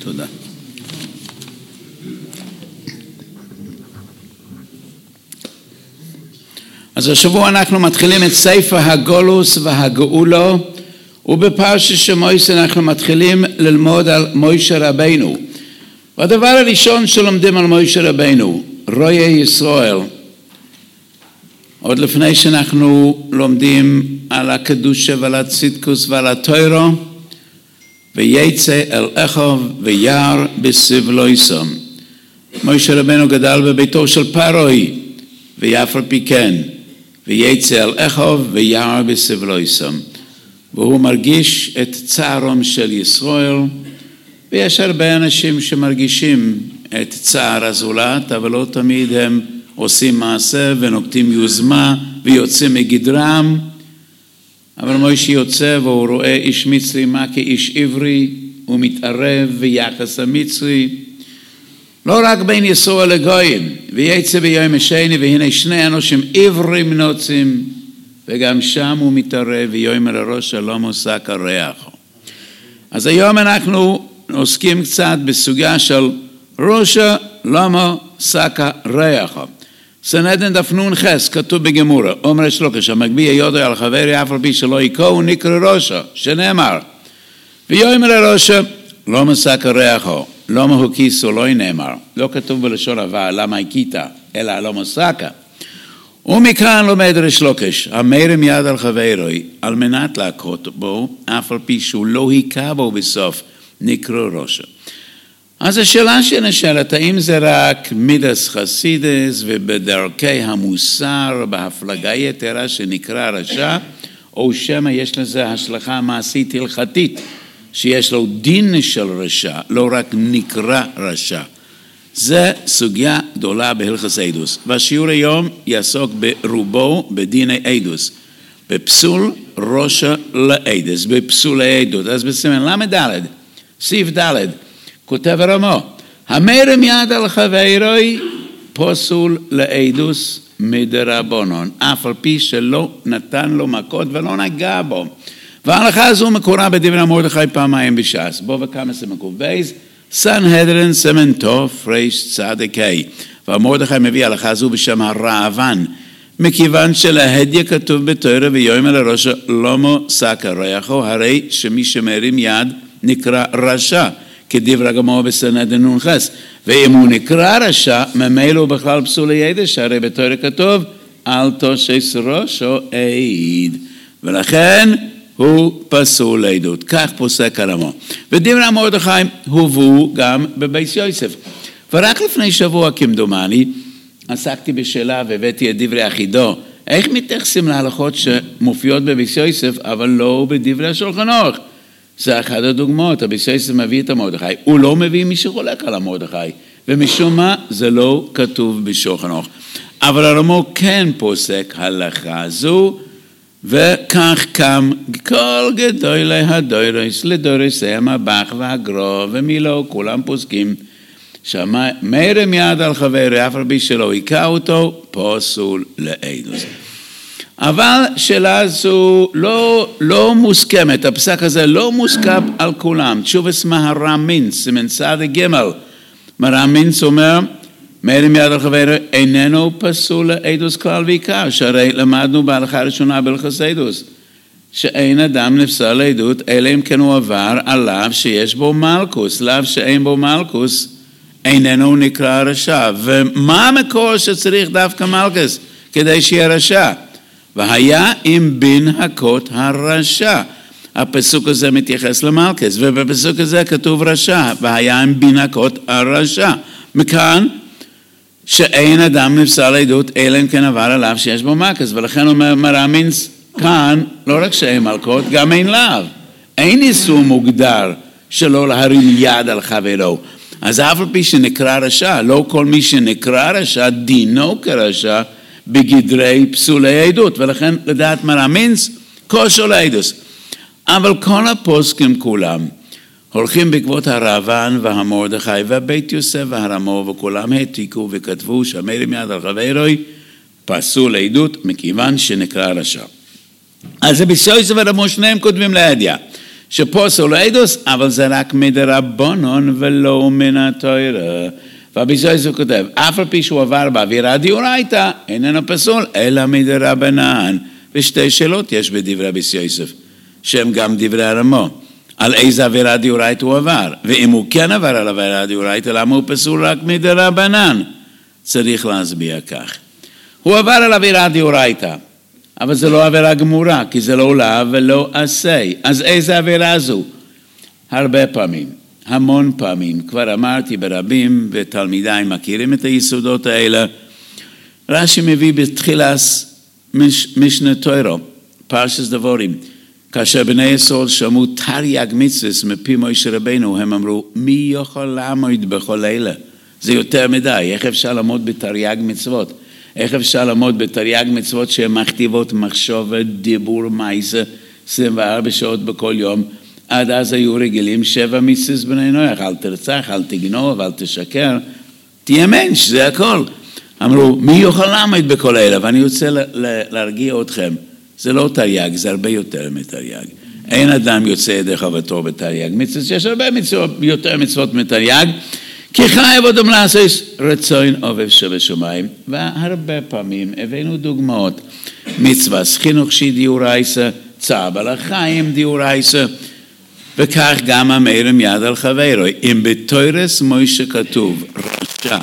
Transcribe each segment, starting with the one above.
תודה. אז השבוע אנחנו מתחילים את ספר הגולוס והגאולו, ובפרשת שמות אנחנו מתחילים ללמוד על משה רבינו. והדבר הראשון שלומדים על משה רבינו, רואה ישראל. עוד לפני שאנחנו לומדים על הקדושה ועל הצדקוס ועל התורה, ויצא אל אחיו וירא בסבלויסם. משה רבינו גדל בביתו של פרעה, ואף על פי כן, ויצא אל אחיו וירא בסבלויסם. והוא מרגיש את צערם של ישראל, ויש הרבה אנשים שמרגישים את צער הזולת, אבל לא תמיד הם עושים מעשה ונוקטים יוזמה ויוצאים מגדרם. אבל משה יוצא והוא רואה איש מצרי מה כאיש עברי, הוא מתערב ביחס המצרי. לא רק בין ישראל לגויים, ויצא ביום השני, והנה שני אנשים עברים נוצים, וגם שם הוא מתערב, ויאמר לראש שלום עושה כריח. אז היום אנחנו עוסקים קצת בסוגיה של ראשה למה סקה ריח. סנהדרין דף נ"ח כתוב בגמורה, אומר שלוקש, המגביה יודו על חברי אף על פי שלא יקראו נקרא ראשה, שנאמר, ויאמר לראשה למה סקה ריחו, למה הוקיסו לא נאמר, לא כתוב בלשון הבא למה הכית, אלא למה סקה. ומכאן לומד ריש לוקש, המרים יד על חברוי, על מנת להכות בו, אף על פי שהוא לא היכה בו בסוף, נקרא ראשה. אז השאלה שנשאלת, האם זה רק מידס חסידס ובדרכי המוסר, בהפלגה יתרה שנקרא רשע, או שמא יש לזה השלכה מעשית הלכתית, שיש לו דין של רשע, לא רק נקרא רשע. זה סוגיה גדולה בהלכות עדות. והשיעור היום יעסוק ברובו בדיני עדות, בפסול ראשה לעדות, בפסולי עדות. אז בסימן למד סעיף ד' כותב הרמו, המרים יד על חברוי פסול לעדות מדרבנן, אף על פי שלא נתן לו מכות ולא נגע בו. וההלכה הזו מקורה בדברי מרדכי פעמיים בש"ס. בו וכמה זה מקובייז, סנהדרין סמן תוף ריש צדק ה'. והמרדכי מביא הלכה הזו בשם הרעבן, מכיוון שלהדיה כתוב בתורה ויאמר לראשה למה סקה ריחו, הרי שמי שמרים יד נקרא רשע, כדברי הגמרא בסנהדרין נ"ח. ואם הוא נקרא רשע, ממילא הוא בכלל פסולי עדות, הרי בתורה כתוב אל תושש ראשו עד, ולכן הוא פסול עדות. כך פוסק הרמו. ודברי מרדכי הובאו גם בבית יוסף. ורק לפני שבוע כמדומני עסקתי בשאלה והבאתי את דברי אחידו, איך מתייחסים להלכות שמופיעות בבית יוסף אבל לא בדברי השולחן ערוך? זה אחת הדוגמאות. הבית יוסף מביא את המרדכי, הוא לא מביא מי שחולק על המרדכי, ומשום מה זה לא כתוב בשולחן ערוך. אבל הרמו כן פוסק הלכה זו, וכך קם כל גדולי הדוירוס לדורסי המבח והגרו ומילו, כולם פוסקים שמרים יד על חברי אף על פי שלא היכה אותו, פסול לעדות. אבל שאלה זו לא מוסכמת, הפסק הזה לא מוסכם על כולם. תשובס מהרמינץ, סימן צדיק ג', מהרמינץ אומר, מרים יד על חברי איננו פסול לעדות כלל ועיקר, שהרי למדנו בהלכה הראשונה בהלכות עדות, שאין אדם נפסל לעדות, אלא אם כן הוא עבר עליו שיש בו מלכוס, לאו שאין בו מלכוס, איננו נקרא רשע. ומה המקור שצריך דווקא מלכוס כדי שיהיה רשע? והיה אם בין הכות הרשע. הפסוק הזה מתייחס למלכוס, ובפסוק הזה כתוב רשע, והיה אם בין הכות הרשע. מכאן שאין אדם נפסל לעדות, אלא אם כן עבר עליו שיש בו מלכוס, ולכן אומר מרמינץ כאן, לא רק שאין מלכות, גם אין לאו. אין איסור מוגדר שלא להרים יד על חברו. אז אף על פי שנקרא רשע, לא כל מי שנקרא רשע, דינו כרשע בגדרי פסולי עדות, ולכן לדעת מרמינץ, כושר לעדות. אבל כל הפוסקים כולם, הולכים בעקבות הרעבן והמרדכי והבית יוסף והרמו, וכולם העתיקו וכתבו שמרים יד על חברוי פסול עדות מכיוון שנקרא רשע. אז בית יוסף והרמו שניהם כותבים להדיה שפוסל עדוס, אבל זה רק מדרבנן ולא מן התורה. והביזויס הוא כותב, אף על פי שהוא עבר באווירה דאורייתא, איננו פסול, אלא מדרבנן. ושתי שאלות יש בדברי רבי יוסף, שהם גם דברי הרמו. על איזה עבירה דאורייתא הוא עבר, ואם הוא כן עבר על עבירה דאורייתא, למה הוא פסול רק מדרבנן? צריך להסביר כך. הוא עבר על עבירה דאורייתא, אבל זה לא עבירה גמורה, כי זה לא לאו ולא עשה. אז איזה עבירה זו? הרבה פעמים, המון פעמים, כבר אמרתי ברבים ותלמידיי מכירים את היסודות האלה. רש"י מביא בתחילת משנה תורה, פרשת דבורים, כאשר בני ישראל שמעו תרי"ג מצוות מפי משה רבנו, הם אמרו, מי יכול לעמוד בכל אלה? זה יותר מדי, איך אפשר לעמוד בתרי"ג מצוות? איך אפשר לעמוד בתרי"ג מצוות שהן מכתיבות מחשבת, דיבור, מעשה, 24 שעות בכל יום? עד אז היו רגילים 7 מצוות בני נוח, אל תרצח, אל תגנוב, אל תשקר, תהיה מנש, זה הכל. אמרו, מי יוכל לעמוד בכל אלה? ואני רוצה להרגיע אתכם, זה לא תרי"ג, זה הרבה יותר מתרי"ג. אין אדם יוצא ידי חובתו בתרי"ג מצוות, יש הרבה מצוות, יותר מצוות מתרי"ג, כי חייב אדם לעשות רצון אוהב שבשמיים. והרבה פעמים הבאנו דוגמאות, מצווה חינוך דאורייתא, צער בעלי חיים דאורייתא, וכך גם המרים יד על חברו. אם בתורס משה כתוב רשע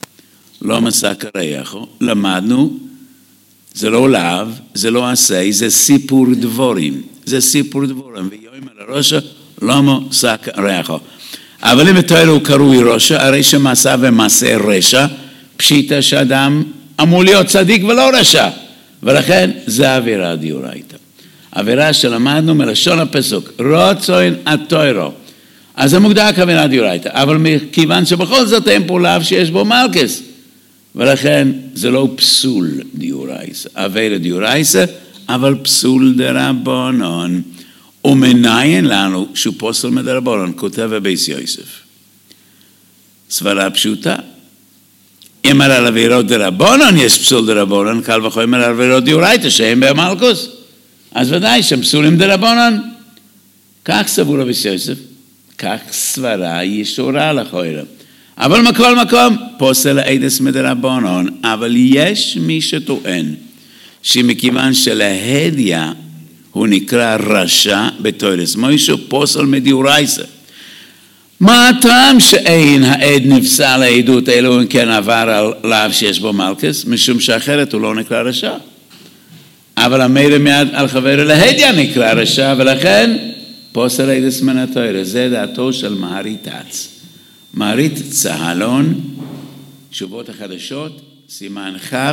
לא מסק רעהו, למדנו, זה לא לאו, זה לא עשה, זה סיפור דבורים. זה סיפור דבורים. ויאמר לרשע לא מסק רעהו. אבל אם בתורה הוא קרוי רשע, הרי שמעשה ומעשה רשע, פשיטא שאדם אמור להיות צדיק ולא רשע. ולכן זה עבירה דאורייתא. עבירה שלמדנו מלשון הפסוק, רצון התורה. אז זה מוגדר כעבירה דאורייתא. אבל מכיוון שבכל זאת אין פה לאו שיש בו מלכס. ולכן זה לא פסול דאורייתא, עבירה דאורייתא, אבל פסול דרבנן. ומניין לנו שהוא פוסל מדרבנן, כותב רבי יוסף. סברה פשוטה. אם על עבירות דרבנן יש פסול דרבנן, קל וחומר על עבירות דאורייתא שאין בהם מלכוס. אז ודאי שהם פסולים דרבנן. כך סבור רבי יוסף, כך סברה ישורה לכאורה. אבל מכל מקום, פוסל עדס מדרבנן, אבל יש מי שטוען, שמכיוון שלהדיא הוא נקרא רשע בתורס משה, פוסל מדאורייתא. מה הטעם שאין העד נפסל לעדות אלו אם כן עבר על לאו שיש בו מלכס? משום שאחרת הוא לא נקרא רשע. אבל המרים יד על חברו להדיא נקרא רשע, ולכן פוסל עדס מן התורה. זה דעתו של מהריט"ץ. מהריט צהלון, תשובות החדשות, סימן כ"ה,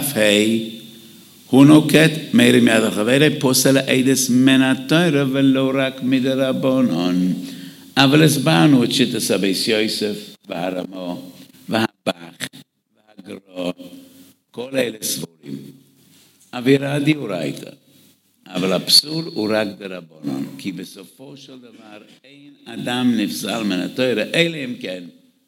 הוא נוקט מרים יד על חברו, פוסל עדס מן התורה ולא רק מדרבנן. אבל הסברנו את שיטת רבי יוסף והרמו והבח והגרו, כל אלה סבורים. עבירה דאורייתא, אבל הפסול הוא רק דרבנן, כי בסופו של דבר אין אדם נפסל מן התורה, אלא אם כן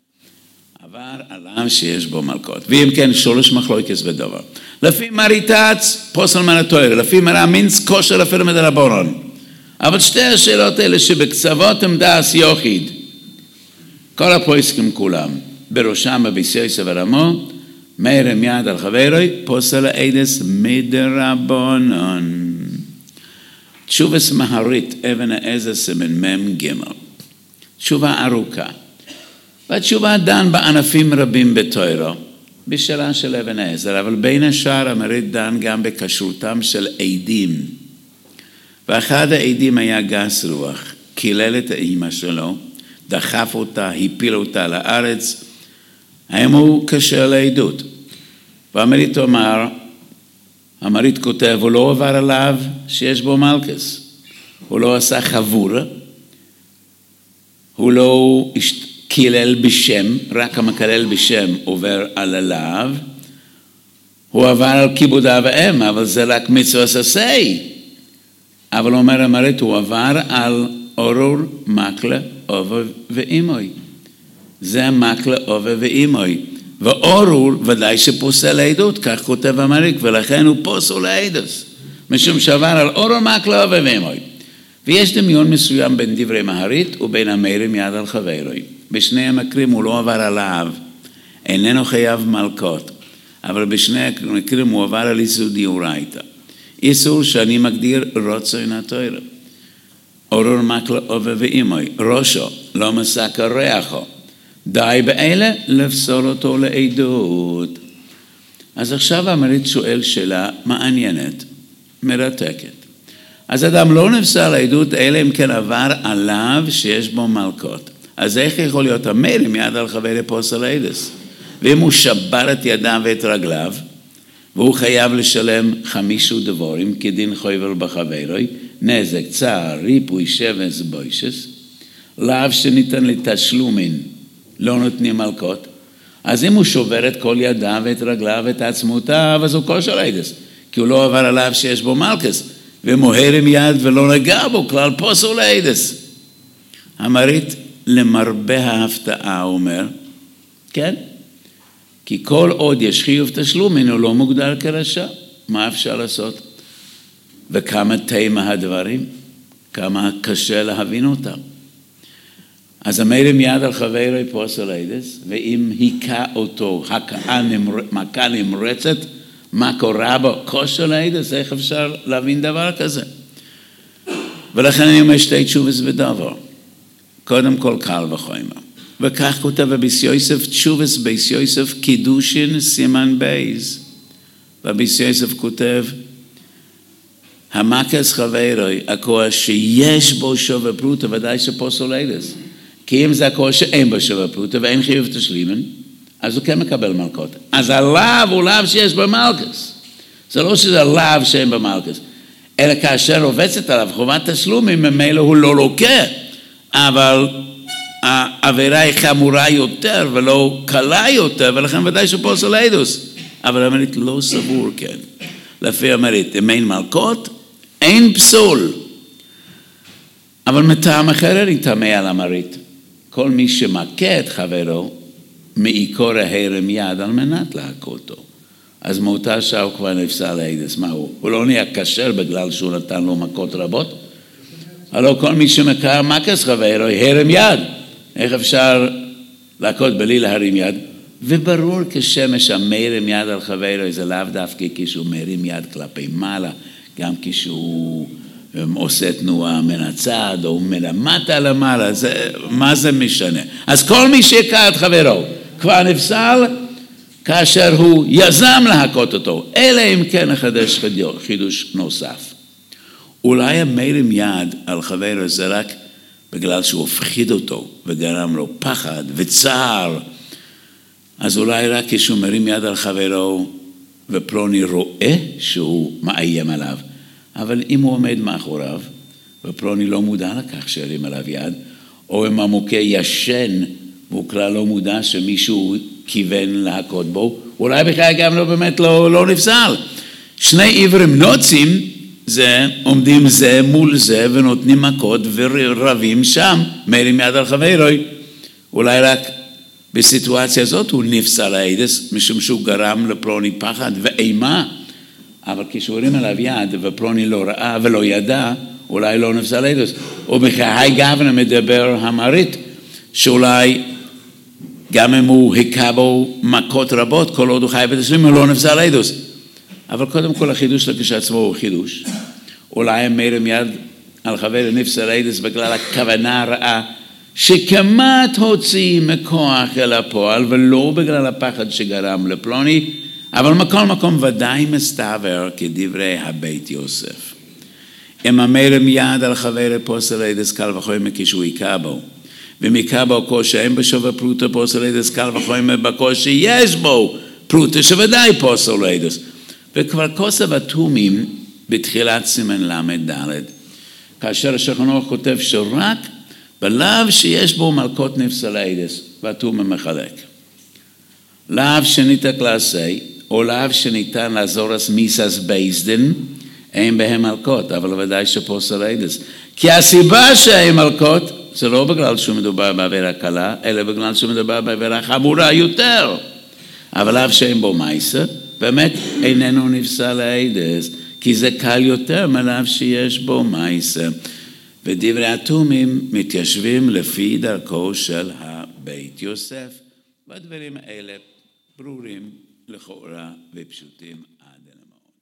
עבר עליו שיש בו מלכות. ואם כן, 3 מחלוקות בדבר. לפי מהריט"ץ פוסל מן התורה, לפי מרמינץ כושר אפילו מדרבנן. אבל שתי השאלות האלה שבקצוות הם דאס יחיד, כל הפוסקים כולם, בראשם רבי יוסף והרמו, מרים יד על חברו, פוסל עדס מדרבנן. תשובת מהרית, אבן העזר סימן מ' ג'. תשובה ארוכה. והתשובה דן בענפים רבים בתורה, בשאלה של אבן העזר, אבל בין השאר המהרית דן גם בכשרותם של עדים. ואחד העדים היה גס רוח, קילל את האמא שלו, דחף אותה, הפיל אותה לארץ, האם הוא קשר לעדות. והמהרית אומר, המהרית כותב, הוא לא עבר עליו שיש בו מלכס, הוא לא עשה חבורה, הוא לא קילל בשם, רק המקלל בשם עובר על עליו, הוא עבר על כיבוד אב ואם, אבל זה רק מצוות עשה. אבל אומר המהרית, הוא עבר על אורור, מקלה, אובה ואימוי. זה מקלה, אובה ואימוי. ואורור ודאי שפוסל העדות, כך כותב המהרית, ולכן הוא פוסל העדות. משום שעבר על אורור, מקלה, אובה ואימוי. ויש דמיון מסוים בין דברי מהרית ובין המאירים יד על חברוי. בשני המקרים הוא לא עבר עליו, איננו חייב מלכות, אבל בשני המקרים הוא עבר על איסור דאורייתא. איסור שאני מגדיר רצון התורה. אורור מקלה אובה ואימוי, ראשו, לא מסקר ריחו. די באלה לפסול אותו לעדות. אז עכשיו המארית שואל שאלה מעניינת, מרתקת. אז אדם לא נפסל לעדות אלא אם כן עבר עליו שיש בו מלכות. אז איך יכול להיות המאיר עם יד על חברי פוסל עדס? ואם הוא שבר את ידיו ואת רגליו, והוא חייב לשלם 5 דבורים כדין חויבר בחברוי, נזק, צער, ריפוי, שבס, בוישס, לאו שניתן לתשלומין, לא נותנים מלכות. אז אם הוא שובר את כל ידיו ואת רגליו ואת עצמותיו, אז הוא כושר עדס, כי הוא לא עבר עליו שיש בו מלכס, ומוהר עם יד ולא נגע בו, כלל פוסל עדס. המארית למרבה ההפתעה אומר, כן? כי כל עוד יש חיוב תשלומין הוא לא מוגדר כרשע. מה אפשר לעשות? וכמה תימה הדברים? כמה קשה להבין אותם. אז המאירים יד על חברי פוסל עדס, ואם היכה אותו מכה נמרצת, מה קורה בו? כושר עדס, איך אפשר להבין דבר כזה? ולכן אני אומר 2 תשובס בדבר. קודם כל קל וחומר. וכך כותב רבי יוסף, תשובס בייס יוסף, קידושין סימן בייס. רבי יוסף כותב, המקס חברוי, הכוח שיש בו שובר פרוטה, ודאי שפוסל עדס. כי אם זה הכוח שאין בו שובר פרוטה, ואין חיוב תשלימן, אז הוא כן מקבל מלכות. אז הלאו הוא לאו שיש בו מלכס. זה לא שזה לאו שאין בו מלכס. אלא כאשר רובצת עליו חובת תשלומים, ממילא הוא לא לוקה. אבל העבירה היא חמורה יותר ולא קלה יותר, ולכן ודאי שפוסל עדס. אבל המארית לא סבור כן. לפי המארית, אם אין מלכות, אין פסול. אבל מטעם אחר אני תמה על המארית. כל מי שמכה את חברו, מעיקור ההרם יד על מנת להכותו. אז מאותה שעה הוא כבר נפסל עדס. מה הוא? הוא לא נהיה כשר בגלל שהוא נתן לו מכות רבות? הלא כל מי שמכה מקס חברו, הרם יד. איך אפשר להכות בלי להרים יד? וברור כשמש המרים יד על חברו, זה לאו דווקא כשהוא מרים יד כלפי מעלה, גם כשהוא עושה תנועה מן הצד או מלמטה למעלה, מה זה משנה? אז כל מי שהכה את חברו כבר נפסל כאשר הוא יזם להכות אותו, אלא אם כן החדש חידוש נוסף. אולי המרים יד על חברו זה רק בגלל שהוא הפחיד אותו וגרם לו פחד וצער, אז אולי רק כשהוא מרים יד על חברו ופלוני רואה שהוא מאיים עליו, אבל אם הוא עומד מאחוריו ופלוני לא מודע לכך שהרים עליו יד, או אם המוכה ישן והוא כלל לא מודע שמישהו כיוון להכות בו, אולי בכלל גם לא באמת לא נפסל. 2 עברים נוצים זה עומדים זה מול זה ונותנים מכות ורבים שם, מרים יד על חברוי. אולי רק בסיטואציה הזאת הוא נפסל עדס, משום שהוא גרם לפלוני פחד ואימה, אבל כשהוא הרים עליו יד ופלוני לא ראה ולא ידע, אולי לא נפסל עדס. ובכלל גוונה מדבר המארית, שאולי גם אם הוא היכה בו מכות רבות, כל עוד הוא חי בתשלום, הוא לא נפסל עדס. אבל קודם כל החידוש לכשעצמו הוא חידוש. אולי המרים יד על חבר נפסל עדס בגלל הכוונה הרעה, שכמעט הוציא מכוח אל הפועל, ולא בגלל הפחד שגרם לפלוני, אבל מכל מקום ודאי מסתבר כדברי הבית יוסף. אם המרים יד על חבר פוסל עדס קל וחומר כשהוא היכה בו, ומכה בו כוש שאין בשובר פרוטה פוסל עדס קל וחומר בכוש שיש בו פרוטה שוודאי פוסל עדס. וכבר כוסף התומים בתחילת סימן למד ד' כאשר השולחן ערוך כותב שרק בלאו שיש בו מלכות נפסל עדס, והתום מחלק. לאו שניתן לעשי, או לאו שניתן לעזורס מיסס בייסדין, אין בהם מלכות, אבל ודאי שפוסל עדס. כי הסיבה שאין מלכות, זה לא בגלל שמדובר בעבירה קלה, אלא בגלל שמדובר בעבירה חמורה יותר. אבל לאו שאין בו מייסה, באמת איננו נפסל עדס, כי זה קל יותר מלאו שיש בו מייסה. ודברי התומים מתיישבים לפי דרכו של הבית יוסף, והדברים האלה ברורים לכאורה ופשוטים עד למאוד.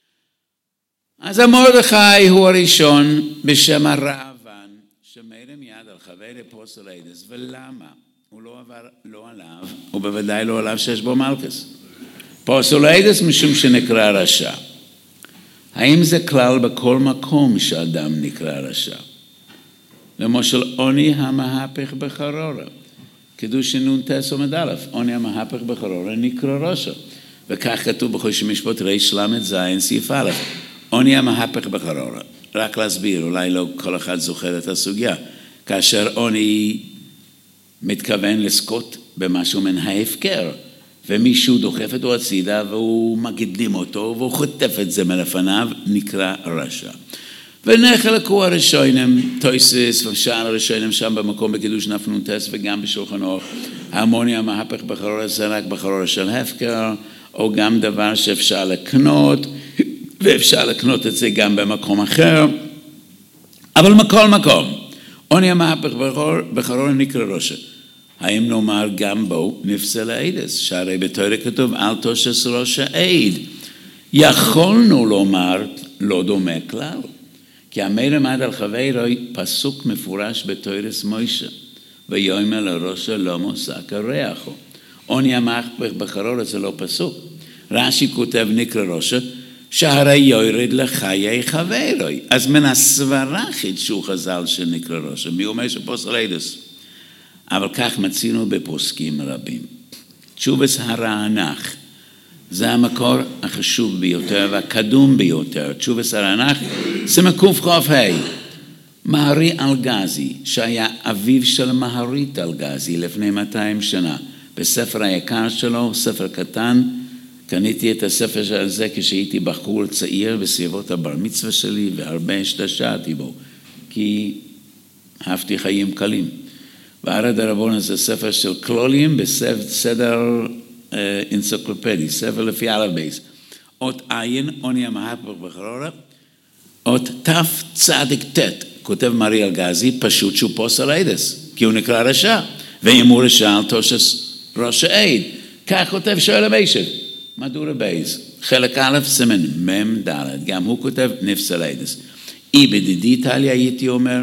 אז המרדכי הוא הראשון בשם הרעבן, שמרם יד על חברי פוסליידס, ולמה? הוא לא עבר לא עליו, ובוודאי לא עליו שיש בו מלכס. פוסליידס משום שנקרא רשע. האם זה כלל בכל מקום שאדם נקרא רשע? למשל, עוני המהפך בחרורה. קידוש נ"ט עמוד א', עוני המהפך בחרורה נקרא רשע. וכך כתוב בחושן משפט רל"ז סעיף א', עוני המהפך בחרורה. רק להסביר, אולי לא כל אחד זוכר את הסוגיה. כאשר עוני מתכוון לזכות במשהו מן ההפקר, ומישהו דוחף אותו הצידה והוא מקדים אותו והוא חוטף את זה מלפניו, נקרא רשע. ונחלקו הראשונים, טויסיס ושאר הראשונים שם במקום בקידוש נ"ט וגם בשולחן אורך, המוני המהפך בחרורה זה רק בחרורה של הפקר, או גם דבר שאפשר לקנות, ואפשר לקנות את זה גם במקום אחר, אבל מכל מקום, עוני המהפך בחרורה נקרא רשע. האם נאמר גם בו נפסל העידס, שהרי בתורה כתוב אל תושש ראש העיד. יכולנו לומר לא דומה כלל, כי המרם עד על חברוי פסוק מפורש בתורת מוישה, ויאמר לראשו לא מוסק הריחו. עוני המהפך בחרורה זה לא פסוק. רש"י כותב נקרא רשע, שהרי יורד לחיי חברוי. אז מן הסברה חידשו חז"ל שנקרא רשע. מי אומר שפוסליידס? אבל כך מצינו בפוסקים רבים. תשובס הרענך, זה המקור החשוב ביותר והקדום ביותר. תשובס הרענך, זה מקוף מהרי אלגזי, שהיה אביו של מהרית אלגזי לפני 200 שנה. בספר היקר שלו, ספר קטן, קניתי את הספר של זה כשהייתי בחור צעיר בסביבות הבר מצווה שלי, והרבה השתשעתי בו, כי אהבתי חיים קלים. וערד הרבון זה ספר של כלולים בסדר אנציקלופדי, ספר לפי אלף-בייס. אות עין, עוני המהפך בחרורה, אות תף צדיק תת, כותב מרי אלגזי, פשוט שהוא פוסליידס, כי הוא נקרא רשע, ואם הוא רשע על תושש ראש העיד, כך כותב שואל הביישב, מדור הבייס, חלק א' סימן מם ד', גם הוא כותב נפסליידס. אי בדידי טליה הייתי אומר,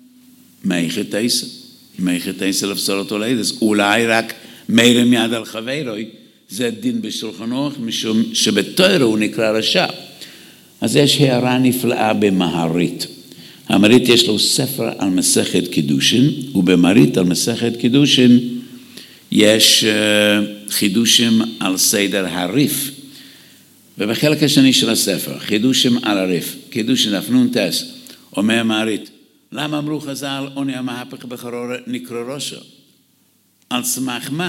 מייכת עשר. מייכת עשר לפסול אותו לידס, אולי רק מרם יד על חברוי, זה דין בשולחן אורך, משום שבתורה הוא נקרא רשע. אז יש הערה נפלאה במהרית. המהרית יש לו ספר על מסכת קידושין, ובמהרית על מסכת קידושין יש חידושים על סדר הריף. ובחלק השני של הספר, חידושים על הריף, קידושין נ"ט, אומר מהרית, למה אמרו חז"ל עוני המהפך בחרורה נקרא רשע? על סמך מה?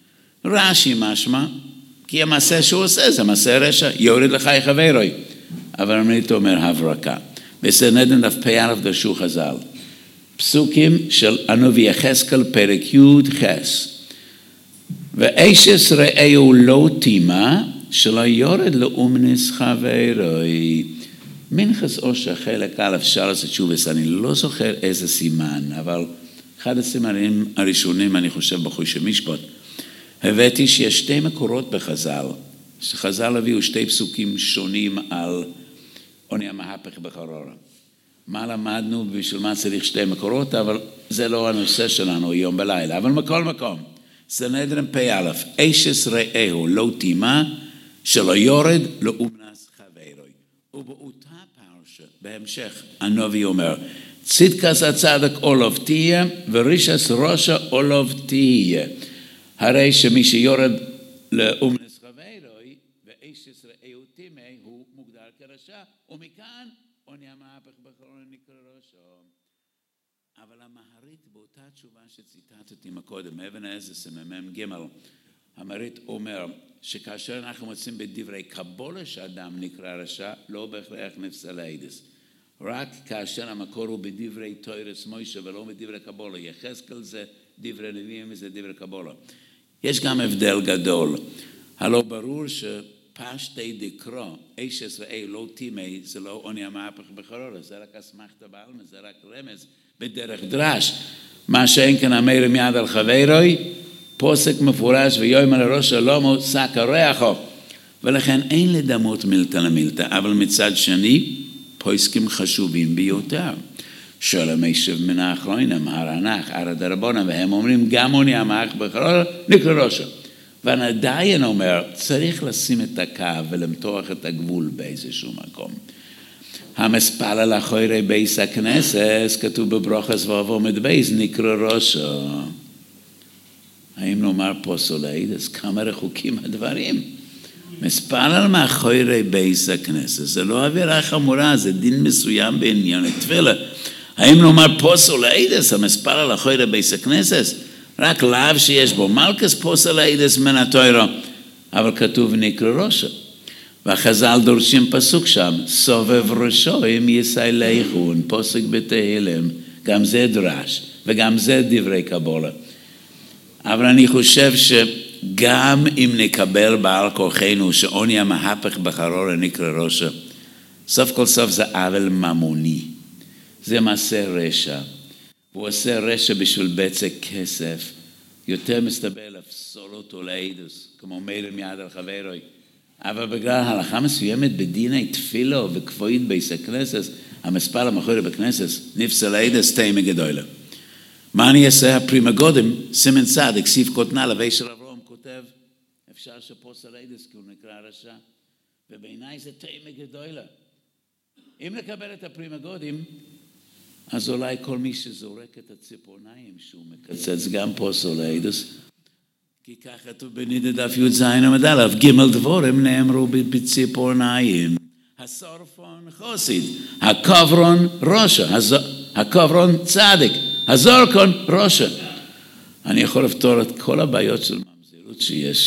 רש"י משמע, כי המעשה שהוא עושה זה מעשה רשע, יורד לחיי חברוי. אבל המהרית אומר הברקה. בסנהדרין דף פ"א דרשו חז"ל. פסוקים של הנביא יחזקאל פרק י' חס. ואישס רעהו לא תימה שלא יורד לאומנס חברוי. מנחס אושר חלק א' שרס התשובס, אני לא זוכר איזה סימן, אבל אחד הסימנים הראשונים אני חושב בחושן משפט, הבאתי שיש שתי מקורות בחז"ל, שחז"ל הביאו שתי פסוקים שונים על עוני המהפך בחרורה. מה למדנו ובשביל מה צריך שתי מקורות, אבל זה לא הנושא שלנו היום בלילה, אבל מכל מקום, סנהדרין פ"א, אישס רעהו לא תימה שלא יורד לאומנס חברוי. ובאותה פרשה, בהמשך, הנביא אומר, צדקס הצדק עולב תהיה, ורישס ראשה עולב תהיה. הרי שמי שיורד לאומנס חברוי, ואישס רעהו תימה, הוא מוגדר כרשע, ומכאן עוני המהפך בחרורה נקרא רשע. אבל המהרית באותה תשובה שציטטתי מקודם, אבן העזר סמ"ם ג', המהרית אומר, שכאשר אנחנו מוצאים בדברי קבולה שאדם נקרא רשע, לא בהכרח נפסל העידס. רק כאשר המקור הוא בדברי תורת מוישה ולא בדברי קבולה. יחזקאל זה דברי נביאים וזה דברי קבולה. יש גם הבדל גדול. הלא ברור פשטי דקרו, אישס ואי לא תימי, זה לא עוני המהפך בחרורה, זה רק אסמכתא בעלמא, זה רק רמז בדרך דרש. מה שאין כאן אמר מיד על חברוי, פוסק מפורש ויאמר לראש שלמה שק הריחו. ולכן אין לדמות מילתא למילתא, אבל מצד שני, פוסקים חשובים ביותר. שואל מישב מן האחרונים, הרנ"ך, הרדרבונה, והם אומרים גם עוני המהפך בחרורה, נקרא ראשו. ואני עדיין אומר, צריך לשים את הקו ולמתוח את הגבול באיזשהו מקום. המספל על אחורי בייס הכנסת, כתוב בברוכס ועומד בייס, נקרא ראשו. האם נאמר פה סולאיד? אז כמה רחוקים הדברים. מספל על מאחורי בייס הכנסת, זה לא עבירה חמורה, זה דין מסוים בעניין התפילה. האם נאמר פה סולאיד? המספל על אחורי בייס הכנסת, רק לאו שיש בו מלכס פוסלאידס מן התוירו, אבל כתוב נקרא ראשו. והחז"ל דורשים פסוק שם, סובב ראשו אם יסייליכון, פוסק בתהילים, גם זה דרש, וגם זה דברי קבלה. אבל אני חושב שגם אם נקבל בעל כוחנו, שעוני המהפך בחרורה נקרא ראשו, סוף כל סוף זה עוול ממוני, זה מעשה רשע. הוא עושה רשע בשביל בצע כסף, יותר מסתבר לפסול אותו לעידוס, כמו מאיר מיד על חברוי. אבל בגלל הלכה מסוימת בדיני תפילו וכבוית בייס הכנסת, המספר המחורי בכנסת, נפסל לעידוס תימא גדולה. מה אני אעשה? הפרימה גודם, סימן צדיק, סיף קוטנה, לוי של אברהם כותב, אפשר שפוסל לעידוס כי הוא נקרא רשע, ובעיניי זה תימא גדולה. אם נקבל את הפרימה גודם, אז אולי כל מי שזורק את הציפורניים שהוא מקצץ גם פה סולאידוס, כי כך כתוב בנידה דף י"ז עמוד א', ג' דבורים נאמרו בציפורניים. הסורפון חוסיד, הכוברון ראשו, הכוברון צדיק, הזורקון ראשו. אני יכול לפתור את כל הבעיות של ממזירות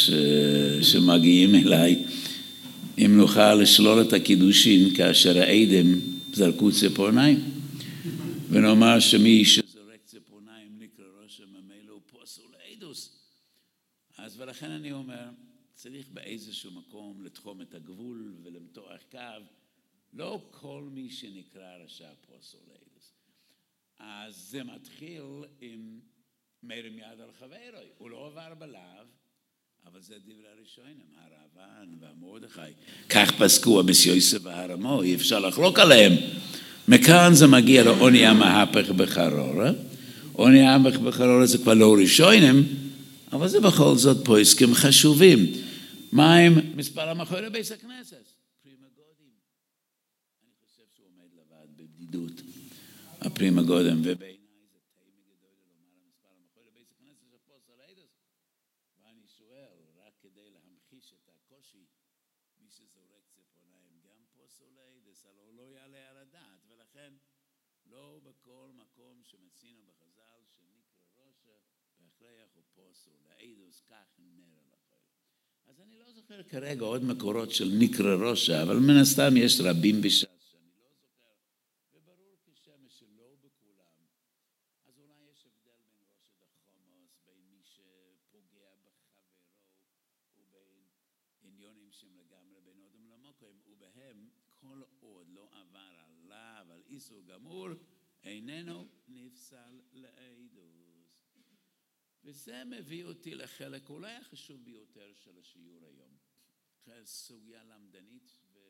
שמגיעים אליי, אם נוכל לשלול את הקידושין כאשר העדים זרקו ציפורניים. ונאמר שמי שזורק ציפורניים נקרא ראשו ממילא הוא פוסל לעידוס. אז ולכן אני אומר, צריך באיזשהו מקום לתחום את הגבול ולמתוח קו, לא כל מי שנקרא רשע פוסל לעידוס. אז זה מתחיל עם מרים יד על חברוי, הוא לא עבר בלאו, אבל זה דברי הראשונים, הרעבן והמרדכי. כך פסקו המסיוסף והרמו, אי אפשר לחלוק עליהם. מכאן זה מגיע לעוני המהפך בחרורה. עוני המהפך בחרורה זה כבר לא ראשונים, אבל זה בכל זאת פוסקים חשובים. מה עם מספר המחורי בייס הכנסת? פרימה גודים. אני חושב שהוא עומד לבד בבדידות. הפרימה גודים, ובעיניי זה תימא גדולה לומר המספר המחורי בייס הכנסת של פוסל לעידוס. ואני שואל, רק כדי להמחיש את הקושי, מי שזורק ציפורניים גם פוסל לעידוס, הלא לא יעלה על הדעת, ולכן לא בכל מקום שמצינו בחז"ל שנקרא ראשו, בהכרח הוא פוסל לעידוס, כך נראה לכם. אז אני לא זוכר כרגע עוד מקורות של נקרא ראשו, אבל מן הסתם יש רבים בש"ס שאני לא זוכר, וברור כשמש שלא בכולם. אז אולי יש הבדל בין ראשו דחומוס, בין מי שפוגע בחברו, ובין עניונים שהם לגמרי בין אודם למוקרים, ובהם כל עוד לא עבר עליו, על איסור גמור, איננו נפסל לעידוס. וזה מביא אותי לחלק אולי החשוב ביותר של השיעור היום. סוגיה למדנית,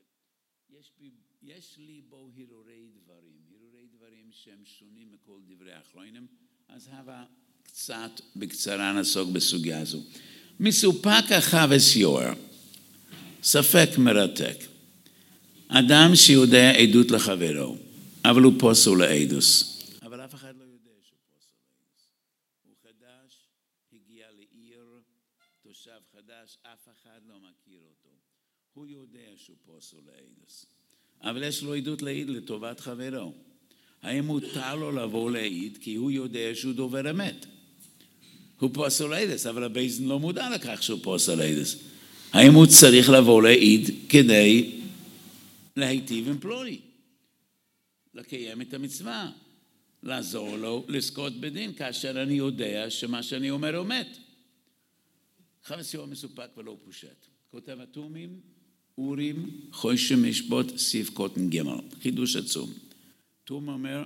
ויש לי בו הרהורי דברים שהם שונים מכל דברי האחרונים, אז הבה קצת בקצרה נסוג בסוגיה הזו. מסופק החווס יואר, ספק מרתק. אדם שיודע עדות לחברו, אבל הוא פוסל לעידוס. אבל אף אחד לא יודע שהוא פוסל לעידוס. הוא חדש, הגיע לעיר, תושב חדש, אף אחד לא מכיר אותו. הוא יודע שהוא פוסל לעידוס. אבל יש לו עדות להעיד לטובת חברו. האם מותר לו לבוא להעיד כי הוא יודע שהוא דובר אמת? הוא פוסל לעידוס, אבל הבית דין לא מודע לכך שהוא פוסל לעידוס. האם הוא צריך לבוא להעיד כדי להיטיב עם פלוני? לקיים את המצווה, לעזור לו לזכות בדין, כאשר אני יודע שמה שאני אומר אמת. חווס יואר מסופק ולא פושט. כותב התומים, אורים חושם משפוט סעיף קוטן ג', חידוש עצום. תום אומר,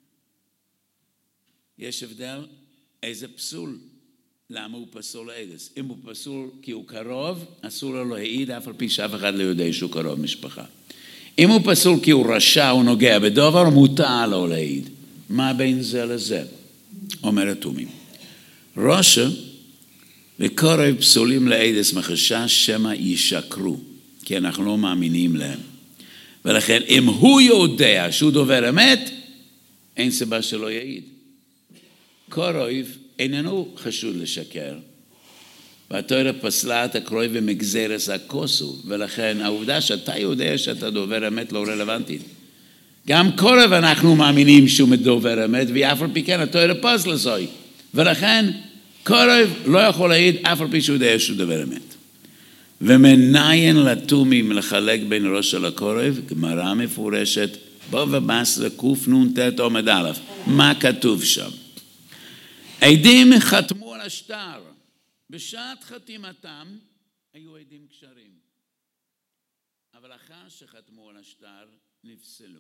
יש הבדל איזה פסול, למה הוא פסול לעדס. אם הוא פסול כי הוא קרוב, אסור לו להעיד, אף על פי שאף אחד לא יודע שהוא קרוב משפחה. אם הוא פסול כי הוא רשע, הוא נוגע בדבר, מותר לו להעיד. מה בין זה לזה? אומר התומים. רשע וקורב פסולים לעדס מחשש שמא ישקרו, כי אנחנו לא מאמינים להם. ולכן אם הוא יודע שהוא דובר אמת, אין סיבה שלא יעיד. קורב איננו חשוד לשקר, והתורה פסלה את הקרוב ומגזרס הכוסו, ולכן העובדה שאתה יודע שאתה דובר אמת לא רלוונטית. גם קורב אנחנו מאמינים שהוא דובר אמת, ואף על פי כן התורה פסלה זוי, ולכן קורב לא יכול להעיד אף על פי שהוא יודע שהוא דובר אמת. ומניין לתומים לחלק בין ראש לקורב, גמרא מפורשת, בבא בסרא קנ"ט עמוד א', מה כתוב שם? עדים חתמו על השטר, בשעת חתימתם היו עדים קשרים, אבל אחר שחתמו על השטר נפסלו.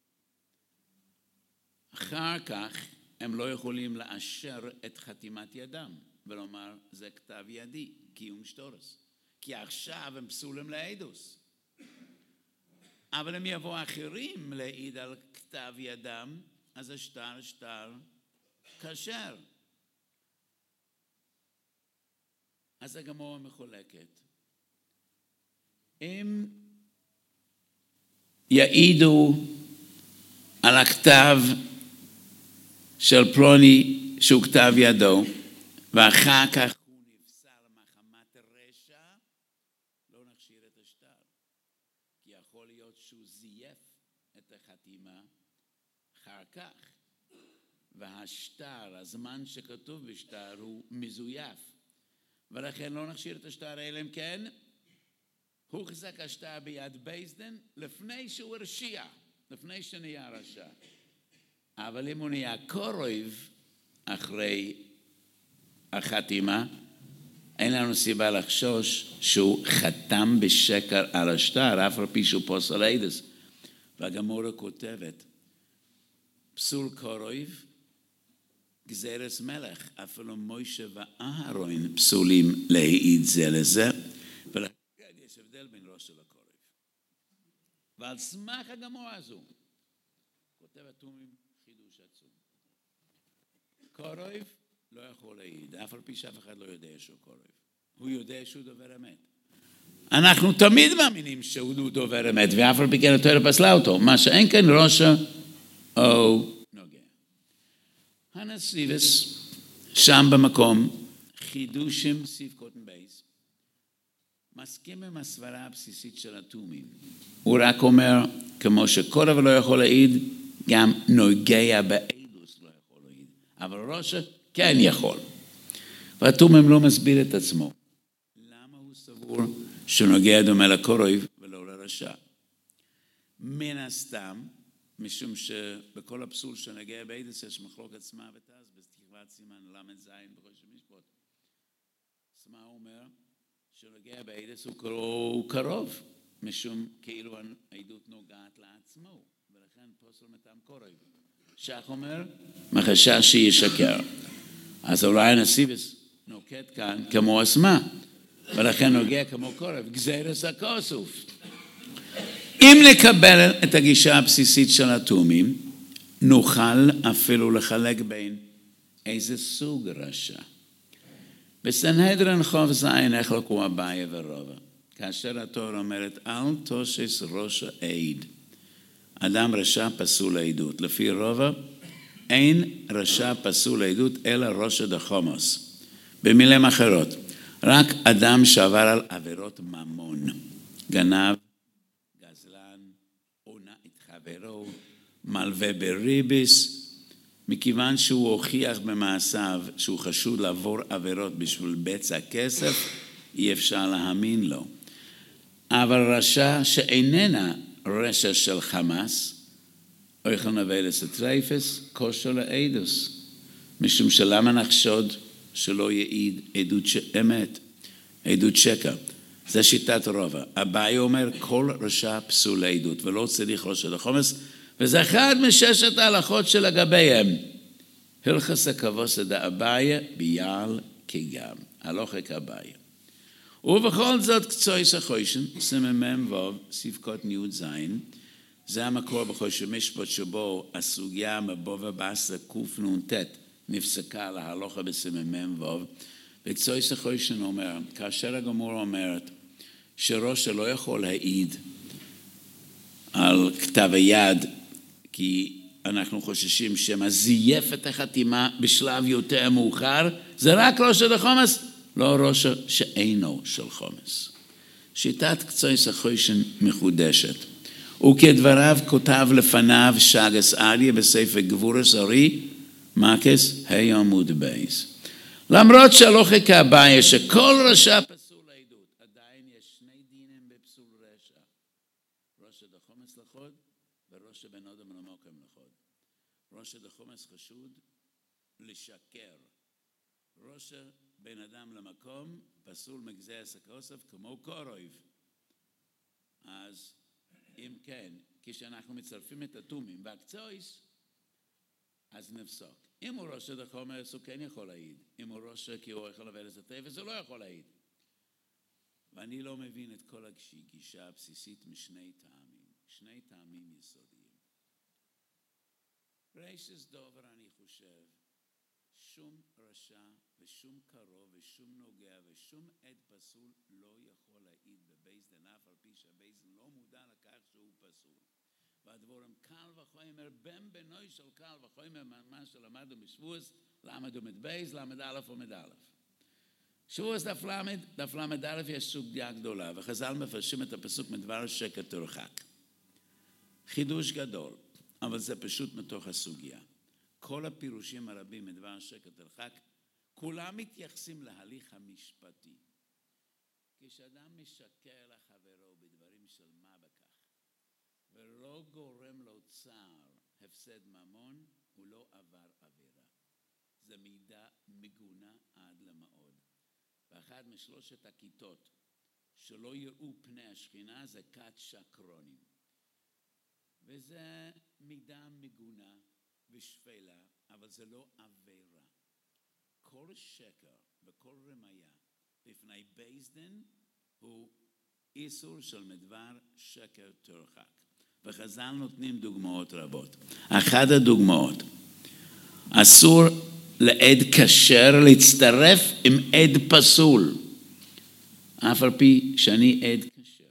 אחר כך הם לא יכולים לאשר את חתימת ידם ולומר זה כתב ידי, קיום שטורס, כי עכשיו הם פסולים לעדוס. אבל אם יבוא אחרים להעיד על כתב ידם, אז השטר שטר כשר. אז הגמרא מחולקת. אם יעידו על הכתב של פלוני שהוא כתב ידו, ואחר כך הוא נפסל מחמת רשע, לא נכשיר את השטר. כי יכול להיות שהוא זייף את החתימה אחר כך. והשטר, הזמן שכתוב בשטר הוא מזויף. ולכן לא נכשיר את השטר, אלא אם כן, הוא חזק השטר ביד בייסדן לפני שהוא הרשיע, לפני שנהיה רשע. אבל אם הוא נהיה קורב אחרי החתימה, אין לנו סיבה לחשוש שהוא חתם בשקר על השטר, אף על פי שהוא פוסל עדס. והגמרא כותבת, פסול קורב, גזרס מלך, אפילו מוישה ואהרון פסולים להעיד זה לזה, ולכן יש הבדל בין ראש לקורב. ועל סמך הגמרא הזו, כותב התומים חידוש עצום. קורב לא יכול להעיד, אף על פי שאף אחד לא יודע שהוא קורב. הוא יודע שהוא דובר אמת. אנחנו תמיד מאמינים שהוא דובר אמת, ואף על פי כן התורה פסלה אותו. מה שאין כן ראשה או נוגע. הנסיבס, שם במקום, חידושים סעיף קוטן בייס, מסכים עם הסברה הבסיסית של התומים. הוא רק אומר, כמו שקורב לא יכול להעיד, גם נוגע בעדוס לא יכול להעיד. אבל ראשה כן יכול. והתומם לא מסביר את עצמו. למה הוא סבור שנוגע דומה לקורב ולא לרשע? מן הסתם, משום שבכל הפסול שנוגע בעדוס יש מחלוקת סמה ותז, בתקוות סימן למד זין בראש המשפט. סמה אומר שנוגע בעדוס הוא קרוב, משום כאילו העדות נוגעת לעצמו, ולכן פוסל מטעם קורב. שח אומר, מחשש שישקר. אז אולי הנסיבס נוקט כאן כמו הסמה, ולכן נוגע כמו קורב, גזרס הכוסוף. אם נקבל את הגישה הבסיסית של התומים, נוכל אפילו לחלק בין איזה סוג רשע. בסנהדרין חוב זין החלקו אביי ורבא. כאשר התורה אומרת, אל תושש ראש העיד. אדם רשע פסול לעדות. לפי רבא, אין רשע פסול לעדות אלא ראש דחומוס. במילים אחרות, רק אדם שעבר על עבירות ממון, גנב, גזלן, עונה את חברו, מלווה בריביס, מכיוון שהוא הוכיח במעשיו שהוא חשוד לעבור עבירות בשביל בצע כסף, אי אפשר להאמין לו. אבל רשע שאיננה רשע של חמאס, או יכול נביא לסטרייפס, כושר לעדוס. משום שלמה נחשוד שלא יעיד עדות אמת, עדות שקר. זה שיטת רובע. אביי אומר, כל רשע פסול לעדות, ולא צריך ראש דחומס, וזה אחד מששת ההלכות שלגביהם. הלכס הכבוס דאביי ביעל כגם. הלכה כאביי. ובכל זאת קצויס החושן, סמ"ם ו' ספקות ניוד זין, זה המקור בחושן משפט שבו הסוגיה מבובה בעשה קנ"ט נפסקה להלכה בסמ"ם ו', וקצויס החושן אומר, כאשר הגמור אומרת שראש לא יכול להעיד על כתב היד, כי אנחנו חוששים שמה זייף את החתימה בשלב יותר מאוחר, זה רק ראש דחומס, לא ראש שאינו של חומס. שיטת קצויס החושן מחודשת. וכדבריו כותב לפניו שגס אריה בספר גבורס ארי, מקס ה' עמוד בייס. למרות שהלכה כאביי שכל רשע פסול לעדות, עדיין יש שני דינים בפסול רשע. ראש דחומס לחוד וראש בן אדם למוקם לחוד. ראש דחומס חשוד לשקר. ראש בן אדם למקום פסול מגזי הסקוסף כמו קורויב. אז אם כן, כשאנחנו מצרפים את התומים והקצויס, אז נפסוק. אם הוא ראש דחומס הוא כן יכול להעיד. אם הוא ראש כי הוא יכול לבד את הטבע, זה לא יכול להעיד. ואני לא מבין את כל הגישה הבסיסית משני טעמים. שני טעמים יסודיים. רייסס דובר אני חושב, שום רשע ושום קרוב ושום נוגע ושום עד פסול לא יכול להעיד בבייסדן, אף על פי שהבייסדן לא מודע לכך שהוא פסול. והדבורם קל וחומר, בן בנוי של קל וחומר, מה שלמדנו בשבועס, למד ומדבייס, למד א' ומד א'. שבועס דף למד א' יש סוגיה גדולה, וחז"ל מפרשים את הפסוק מדבר שקר תרחק. חידוש גדול, אבל זה פשוט מתוך הסוגיה. כל הפירושים הרבים מדבר שקר תרחק, כולם מתייחסים להליך המשפטי. כשאדם משקר לחברו בדברים של מה בכך, ולא גורם לו צער, הפסד ממון, הוא לא עבר עבירה. זה מידה מגונה עד למאוד. ואחד משלושת הכיתות שלא יראו פני השכינה זה כת שקרונים. וזה מידה מגונה ושפלה, אבל זה לא עבירה. כל שקר וכל רמיה בפני בייסדן הוא איסור של מדבר שקר תרחק. וחז"ל נותנים דוגמאות רבות. אחת הדוגמאות, אסור לעד כשר להצטרף עם עד פסול. אף על פי שאני עד כשר.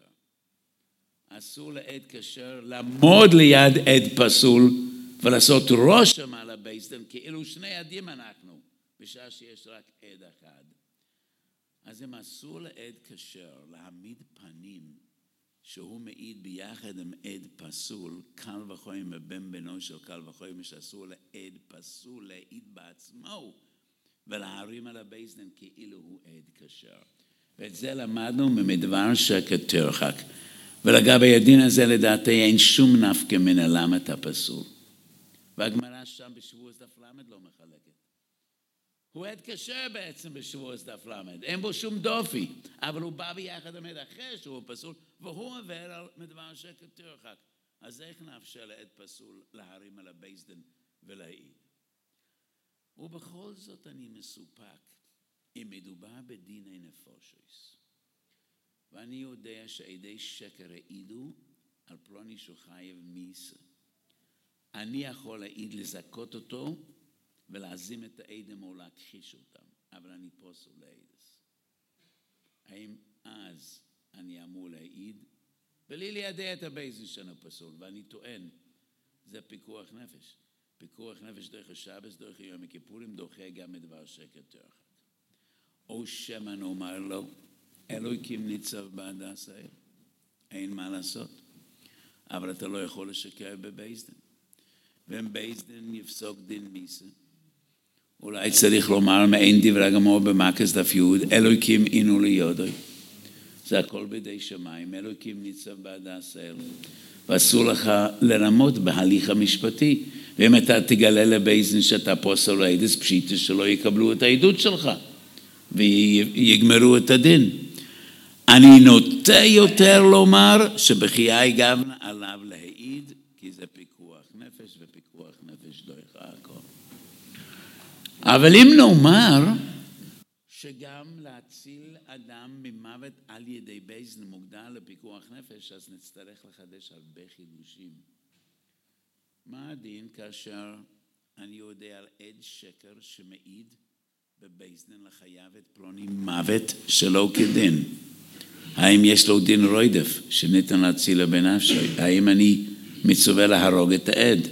אסור לעד כשר לעמוד ליד עד פסול ולעשות רושם על הבייסדן, כאילו שני עדים אנחנו, בשעה שיש רק עד אחד. אז אם אסור לעד כשר להעמיד פנים שהוא מעיד ביחד עם עד פסול, קל וחומר בן בנו של קל וחומר שאסור לעד פסול להעיד בעצמו ולהרים על הבייסדן כאילו הוא עד כשר. ואת זה למדנו ממדבר שקר תרחק. ולגבי הדין הזה לדעתי אין שום נפקא מינה למה אתה פסול. והגמרא שם בשבועס דף למד לא מחלקת. הוא עד כשר בעצם בשבועס דף למד, אין בו שום דופי, אבל הוא בא ביחד עם עד אחר שהוא פסול, והוא עובר על מדבר שקר תרחק. אז איך נאפשר לעד פסול להרים על הבייסדן ולהעיד? ובכל זאת אני מסופק, אם מדובר בדיני נפושיס, ואני יודע שעדי שקר העידו על פלוני שחייב מיסה. אני יכול להעיד לזכות אותו ולהזים את העדים או להכחיש אותם, אבל אני פוסל לעדס. האם אז אני אמור להעיד? בלי לידע את הבייסדן שאני פסול, ואני טוען, זה פיקוח נפש. פיקוח נפש דרך השבס, דרך יום הכיפורים, דוחה גם מדבר שקר תרחק. או שמא נאמר לו, אלוהיקים ניצב בהדס האל. אין מה לעשות. אבל אתה לא יכול לשקר בבייסדן. ואם בייסדן יפסוק דין מיסה, אולי צריך לומר מעין דברי הגמרא במקס דף י', אלוהיקים אינו ליודוי. זה הכל בידי שמיים, אלוהיקים ניצב בהדס האל. ואסור לך לרמות בהליך המשפטי. ואם אתה תגלה לבייסדן שאתה פוסל לעדס פשיטה, שלא יקבלו את העדות שלך. ויגמרו את הדין. אני נוטה יותר לומר שבחיי גבנה עליו להעיד, כי זה פיקוח נפש, ופיקוח נפש לא הכל. אבל אם נאמר שגם להציל אדם ממוות על ידי בייס דין מוגדר לפיקוח נפש, אז נצטרך לחדש הרבה חידושים. מה הדין כאשר אני יודע על עד שקר שמעיד בבייס דין לחייב את פלוני מוות שלא כדין? האם יש לו דין רוידף שניתן להציל בנפשי? האם אני מצווה להרוג את העד?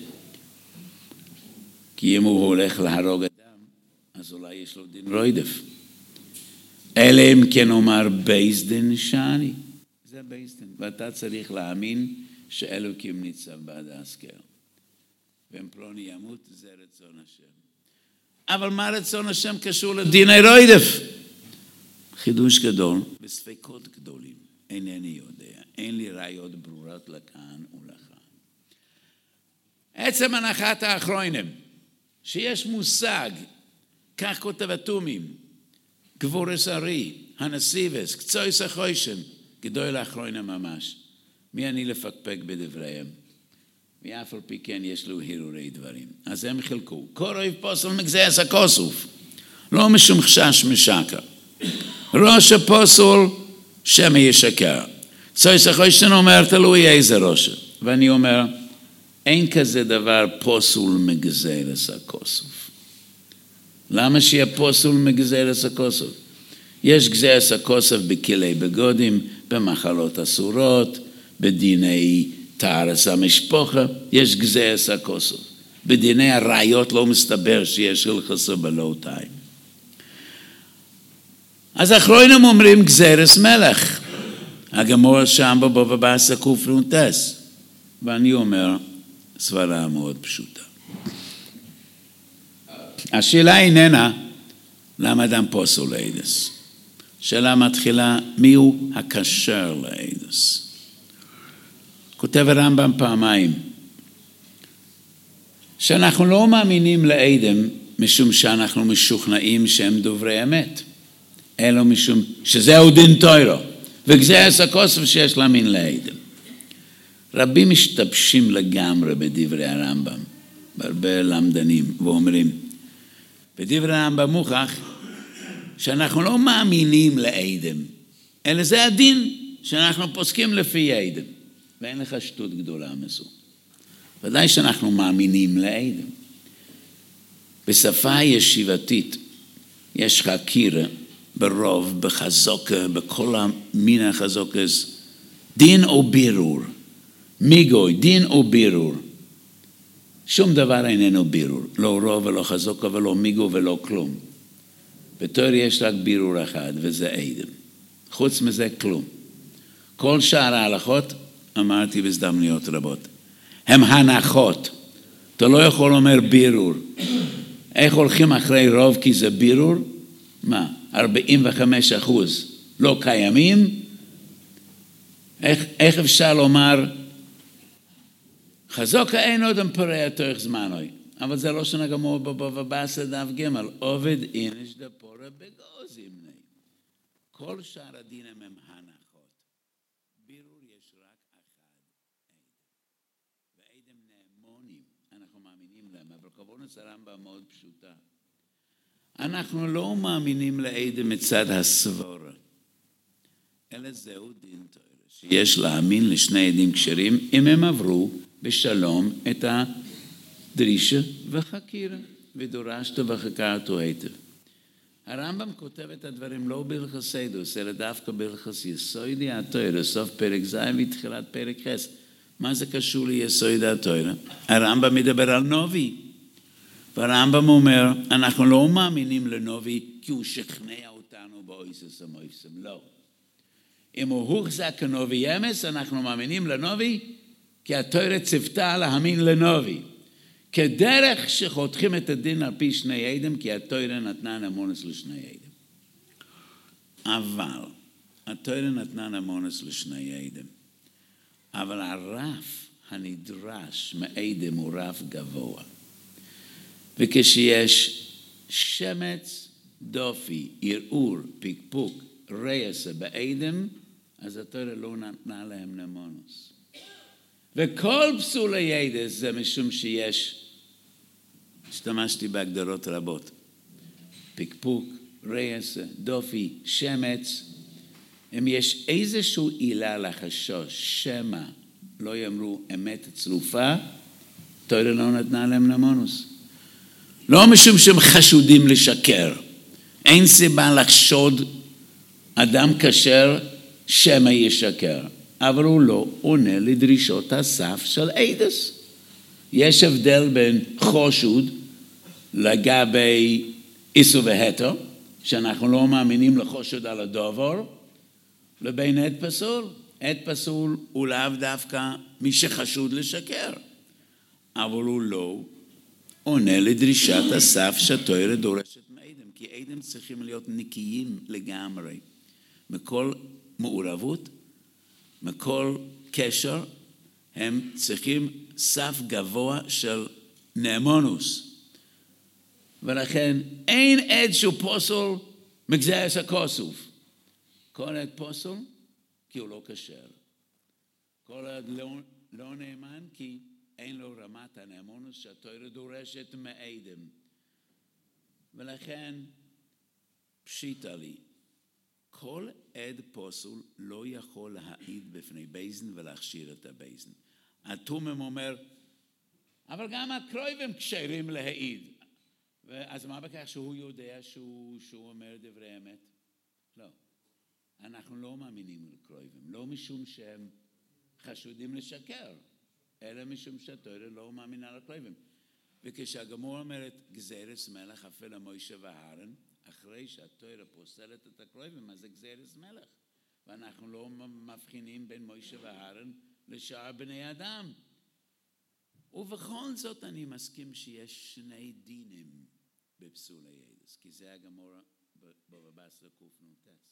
כי אם הוא הולך להרוג אדם, אז אולי יש לו דין רוידף. אלא אם כן אומר בייס דין שאני. זה בייס דין. ואתה צריך להאמין שאלוקים ניצב בעד ההסכר. ואם פלוני ימות, זה רצון השם. אבל מה רצון השם קשור לדיני רוידף? חידוש גדול וספקות גדולים. אינני יודע. אין לי ראיות ברורות לכאן ולכאן. עצם הנחת האחרונים, שיש מושג, כך כותב התומים, גבורס ארי, הנסיבס, קצויס החוישן, גדול האחרונים ממש. מי אני לפקפק בדבריהם? ואף על פי כן יש לו הרורי דברים. אז הם חילקו. קוראים פוסל מגזייס הכוסוף. לא משום חשש משקר. ראש הפוסל שמא ישקר. צויס החוישן אומר תלוי איזה ראש. ואני אומר, אין כזה דבר פוסל מגזייס הכוסוף. למה שיהיה פוסל מגזייס הכוסוף? יש גזייס הכוסוף בכלי בגודים, במחלות אסורות, בדיני תארס המשפחה, יש גזייס הכוסוף. בדיני הראיות לא מסתבר שיש הלכסו בלא טיים. אז אחרונים אומרים גזיירס מלך. הגמור שם בבא בתרא קפ"ס. ואני אומר, סברה מאוד פשוטה. השאלה איננה, למה אדם פוסל לעדס? שאלה מתחילה, מיהו הקשר לעדס? כותב הרמב"ם פעמיים, שאנחנו לא מאמינים לעדם, משום שאנחנו משוכנעים שהם דוברי אמת, אלא משום שזהו דין תורה, וגזייס הכוסף שיש להאמין לעדם. רבים משתבשים לגמרי בדברי הרמב"ם, בהרבה למדנים, ואומרים, בדברי הרמב"ם מוכח שאנחנו לא מאמינים לעדם, אלא זה הדין שאנחנו פוסקים לפי העדם. ואין לך שטות גדולה מזו. ודאי שאנחנו מאמינים לעדם. בשפה ישיבתית יש חקירה ברוב, בחזוקה, בכל המין החזוקס, דין או בירור. מיגוי, דין או בירור. שום דבר איננו בירור. לא רוב ולא חזוקה ולא מיגו ולא כלום. בתור יש רק בירור אחד וזה עדם. חוץ מזה כלום. כל שאר ההלכות אמרתי בהזדמנויות רבות. הם הנחות. אתה לא יכול לומר בירור. איך הולכים אחרי רוב כי זה בירור? מה? 45% לא קיימים? איך אפשר לומר חזוקה אין עוד פורע תוך זמנוי. אבל זה לא שנגמור בבא בתרא דף ג' עובד איניש דפורע בגוזים. כל שאר הדינים הם הנחות. בירור יש רק אחד. ועדם נאמונים, אנחנו מאמינים להם, אבל כוונת הרמב"ם מאוד פשוטה. אנחנו לא מאמינים לעדם מצד הסבורה, אלא זהו דין תורה, שיש להאמין לשני עדים כשרים, אם הם עברו בשלום את הדרישה וחקירה, ודורשת וחקרתו היטב. הרמב"ם כותב את הדברים לא בהלכות סיידוס, אלא דווקא בהלכות יסודי התורה, סוף פרק ז' ותחילת פרק ח'. מה זה קשור ליסוד התורה? הרמב"ם מדבר על נובי. והרמב"ם אומר, אנחנו לא מאמינים לנובי כי הוא שכנע אותנו באויסס המויסם. לא. אם הוא הוחזק כנובי אמס, אנחנו מאמינים לנובי כי התורה צוותה להאמין לנובי. כדרך שחותכים את הדין על פי שני עדים, כי התורה נתנה נמונס לשני עדים. אבל התורה נתנה נמונס לשני עדים. אבל הרף הנדרש מעדם הוא רף גבוה. וכשיש שמץ, דופי, ערעור, פיקפוק, רייסה בעדם, אז התורה לא נתנה להם נאמונוס. וכל פסולי ידס זה משום שיש, השתמשתי בהגדרות רבות, פקפוק, רייס, דופי, שמץ, אם יש איזשהו עילה לחשוש, שמא לא יאמרו אמת צרופה, תורה לא נתנה להם נאמונוס. לא משום שהם חשודים לשקר. אין סיבה לחשוד אדם כשר שמא ישקר. אבל הוא לא עונה לדרישות הסף של עדס. יש הבדל בין חושוד לגבי איסור והתר, שאנחנו לא מאמינים לחושד על הדבר, לבין עד פסול. עד פסול הוא לאו דווקא מי שחשוד לשקר. אבל הוא לא עונה לדרישת הסף שהתורה דורשת מעדים, כי עדים צריכים להיות נקיים לגמרי, מכל מעורבות, מכל קשר, הם צריכים סף גבוה של נאמונוס. ולכן אין עד שהוא פוסל מגזרס הכוסוף. כל עד פוסל כי הוא לא כשר. כל עד לא נאמן כי אין לו רמת הנאמונוס שהתורה דורשת מעדם. ולכן פשיטה לי, כל עד פוסל לא יכול להעיד בפני בייזן ולהכשיר את הבייזן. התומם אומר, אבל גם הקרובים כשרים להעיד. אז מה בכך שהוא יודע שהוא אומר דברי אמת? לא. אנחנו לא מאמינים לקרובים, לא משום שהם חשודים לשקר, אלא משום שהתורה לא מאמינה לקרובים. וכשהגמור אומרת גזירס מלך אפילו מוישה ואהרן, אחרי שהתורה פוסלת את הקרובים, אז זה גזירס מלך. ואנחנו לא מבחינים בין מוישה ואהרן לשאר בני אדם. ובכל זאת אני מסכים שיש שני דינים בפסולי ידס, כי זה הגמור בבבס לקופנוטס.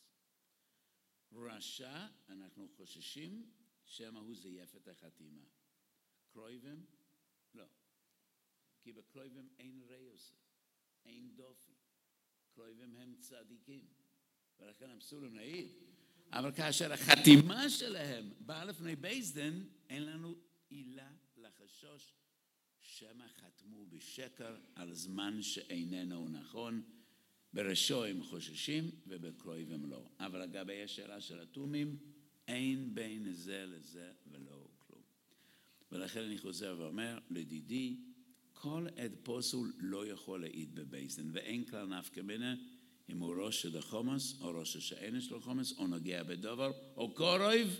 רשע, אנחנו חוששים שמא הוא זייף את החתימה. קרובים? לא. כי בקרובים אין ריוס, אין דופי. קרובים הם צדיקים, ולכן הם פסולים להעיד. אבל כאשר החתימה שלהם באה לפני בייסדן, אין לנו עילה לחשוש שמא חתמו בשקר על זמן שאיננו נכון. בראשו הם חוששים ובקרובים לא. אבל לגבי השאלה של התומים, אין בין זה לזה ולא כלום. ולכן אני חוזר ואומר, לדידי, כל עד פוסל לא יכול להעיד בבייסדן, ואין כלל נפקא מינה אם הוא ראש של החומס, או ראש שאין של החומס, או נוגע בדבר, או קורב.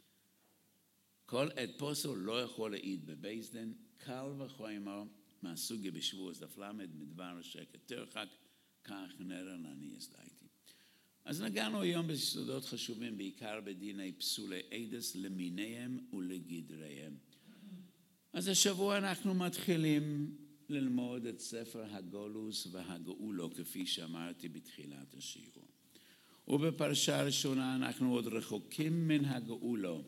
כל עד פוסל לא יכול להעיד בבייסדן, קל וחומר מהסוגיה בשבועס דף למד מדבר השקט תרחק, כך נראה אני הסדייתי. אז נגענו היום בסודות חשובים, בעיקר בדיני פסולי עדס למיניהם ולגדריהם. אז השבוע אנחנו מתחילים ללמוד את ספר הגולוס והגאולו, כפי שאמרתי בתחילת השיעור. ובפרשה הראשונה אנחנו עוד רחוקים מן הגאולו,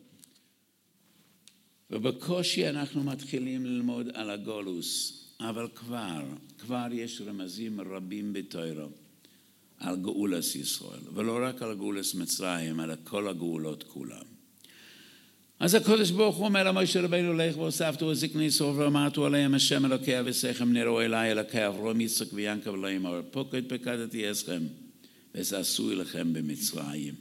ובקושי אנחנו מתחילים ללמוד על הגולוס, אבל כבר יש רמזים רבים בתורה על גאולס ישראל, ולא רק על גאולס מצרים, אלא כל הגאולות כולם. אז הקדוש ברוך הוא אומר למשה רבינו, לך ואוספתו זקני ישראל ואמרתו עליהם, השם אלוקי אבותיכם נראו אליי, אלוקי אברהם יצחק ויעקב לאמור, פקד פקדתי אתכם ועשוי לכם במצרים.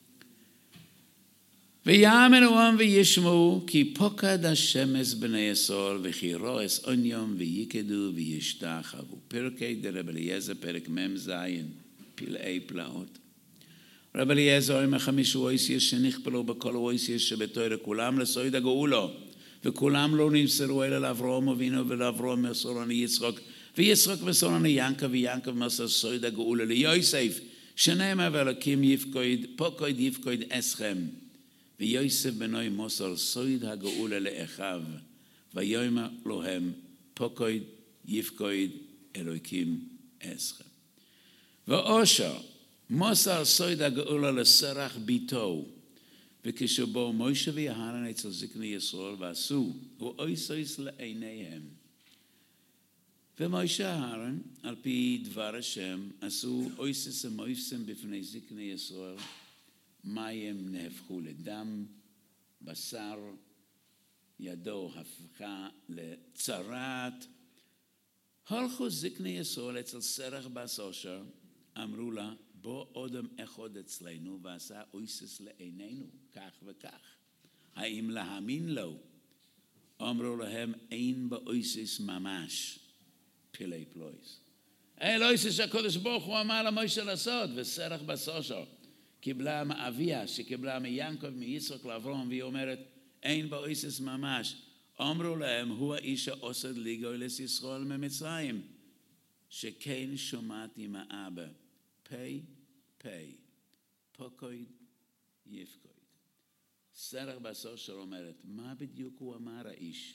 ויאמנו העם וישמעו כי פקד השם את בני ישראל וכי רועס עניום ויקדו וישתחוו. פרקי דרבי אליעזר פרק מ"ז, פלאי פלאות. רבי אליעזר אומר 5 אויסיה שנכפלו בכל אויסיה שבתורה, כולם לסויד הגאולו, וכולם לא נמסרו אלא לאברהם אבינו, ולאברהם מסרו ליצחק, ויצחק מסרו ליעקב, ויעקב מסר סויד הגאולו ליוסף, שנאמר ואלוקים פקד יפקד אתכם, ויוסף בנוי מסר סויד הגאולו לאחיו, ויאמר להם פקד יפקד אלוקים אתכם. ואושר מוסר סויד הגאולה לסרח ביתו, וכשבו מוישה ואהרן אצל זקני ישראל ועשו, הוא אויסויס לעיניהם. ומוישה ואהרן, על פי דבר השם, עשו אויסס המויסם בפני זקני ישראל, מים נהפכו לדם, בשר, ידו הפכה לצרת. הולכו זקני ישראל אצל סרח בת אושר, אמרו לה, בוא אודם אחד אצלנו ועשה אויסס לעינינו, כך וכך. האם להאמין לו? אמרו להם, אין באויסס ממש, פילי פלויס. אין אויסס שהקדוש ברוך הוא אמר למשה לעשות, וסרח בת אושר קיבלה מאביה, שקיבלה מיעקב, מיצחק לאברהם, והיא אומרת, אין באויסס ממש. אמרו להם, הוא האיש העושד לגאולת ישראל ממצרים, שכן שמעתי מאבא, פה, פוקויד יפקויד. סרח בת אושר אומרת, מה בדיוק הוא אמר האיש?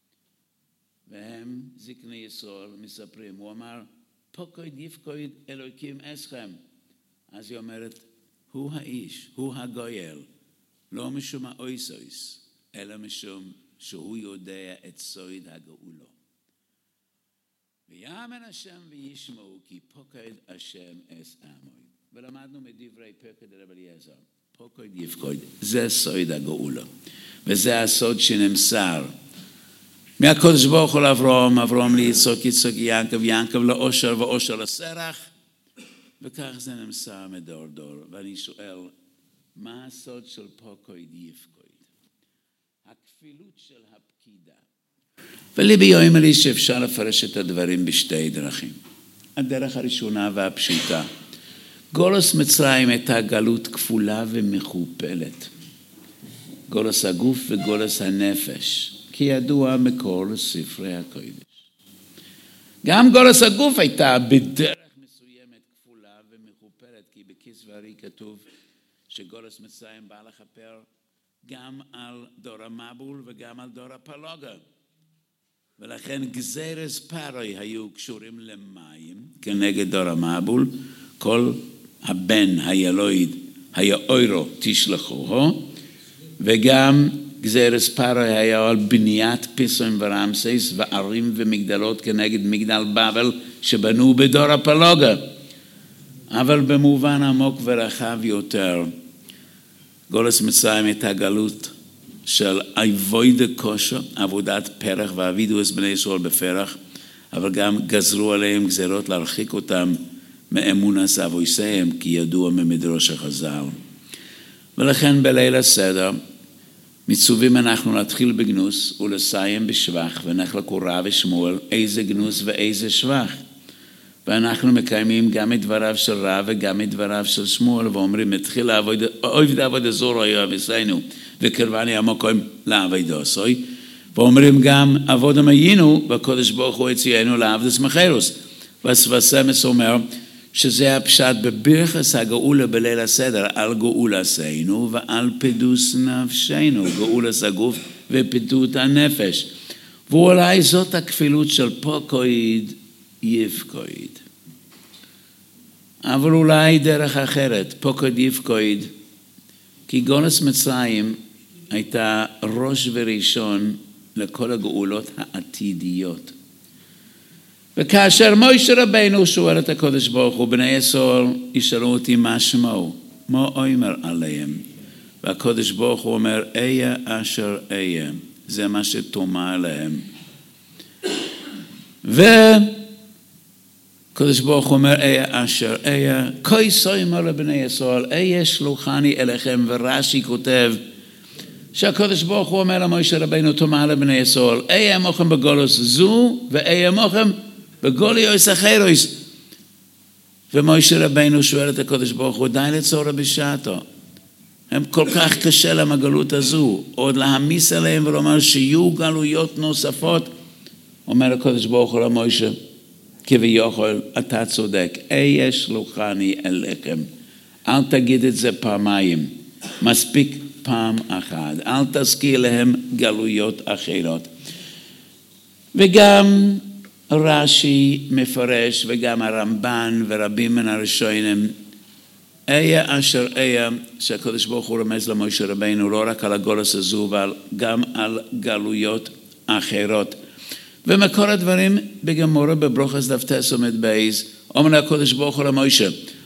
והם, זקני ישראל, מספרים, הוא אמר, פוקויד יפקויד אלוקים אסכם. אז היא אומרת, הוא האיש, הוא הגויל, לא משום האויסויס, אלא משום שהוא יודע את סוד הגאולו. ויאמן השם וישמעו כי פוקד השם אס עמוי. ולמדנו מדברי פקד רב אליעזר, פוקד יפקוד, זה סוד הגאולו. וזה הסוד שנמסר מהקדוש ברוך הוא לאברהם, אברהם ליצחק, יצחק יעקב, יעקב לאושר ואושר לסרח, וכך זה נמסר מדור דור. ואני שואל, מה הסוד של פוקד יפקוד? הכפילות של הפקידה. וליבי אומר לי שאפשר לפרש את הדברים בשתי דרכים. הדרך הראשונה והפשוטה. גולוס מצרים הייתה גלות כפולה ומכופלת. גולוס הגוף וגולוס הנפש. כי ידוע מכל ספרי הקודש. גם גולוס הגוף הייתה בדרך מסוימת כפולה ומכופלת. כי בכסף הארי כתוב שגולוס מצרים בא לכפר גם על דור המבול וגם על דור הפלוגה. ולכן גזירס פרוי היו קשורים למים כנגד דור המבול. כל הבן הילויד היה אוירו תשלחוהו, וגם גזירס פרוי היה על בניית פיסוים ורמסס וערים ומגדלות כנגד מגדל בבל שבנו בדור הפלוגה. אבל במובן עמוק ורחב יותר, גולס מצרים הייתה גלות של אבוידה קושו, עבודת פרח, ועבידו את בני ישראל בפרח, אבל גם גזרו עליהם גזירות להרחיק אותם מאמונס אבויסיהם, כי ידוע ממדרוש החז"ל. ולכן בליל הסדר מצווים אנחנו להתחיל בגנוס ולסיים בשבח, ונחלקו רב ושמואל איזה גנוס ואיזה שבח. ואנחנו מקיימים גם את דבריו של רב וגם את דבריו של שמואל, ואומרים, התחיל עבד עבודה זורו יאהבנו, וקרבני המקום לעבודה עשוי. ואומרים גם, עבודה מיינו, והקדוש ברוך הוא הציענו לעבדס מחירוס. והסמס אומר, שזה הפשט בברכס הגאולה בליל הסדר, על גאולה עשינו ועל פידוס נפשנו, גאולה הגוף ופידות הנפש. ואולי זאת הכפילות של פוקויד יפקויד. אבל אולי דרך אחרת, פוקויד יפקויד, כי גולס מצרים הייתה ראש וראשון לכל הגאולות העתידיות. וכאשר משה רבינו שואל את הקדוש ברוך הוא, בני ישראל ישאלו אותי מה שמו, מה אומר עליהם? והקדוש ברוך הוא אומר, איה אשר איה, זה מה שתאמר להם. הקדוש ברוך הוא אומר, איה אשר איה, כה סוימר לבני ישראל, איה שלוחני אליכם. ורש"י כותב, שהקדוש ברוך הוא אומר למשה רבינו, תאמר לבני ישראל, איה עמכם בגולוס זו, ואיה עמכם בגולוס אחרוס. ומשה רבינו שואל את הקדוש ברוך הוא, די לצורה בשעתו. הם כל כך קשה להם הגלות הזו, עוד להמיס עליהם ולומר שיהיו גלויות נוספות. אומר הקדוש ברוך הוא למשה, כביכול, אתה צודק, איה שלוחני אליכם. אל תגיד את זה פעמיים, מספיק פעם אחת. אל תזכיר להם גלויות אחרות. וגם רש"י מפרש, וגם הרמב"ן ורבים מן הראשונים, איה אשר איה, שהקדוש ברוך הוא רמז למשה רבינו, לא רק על הגולוס הזו, אבל גם על גלויות אחרות. ומקור הדברים בגמורה בברוכס דף ט' עמוד בייס, אומר הקדוש ברוך הוא למשה,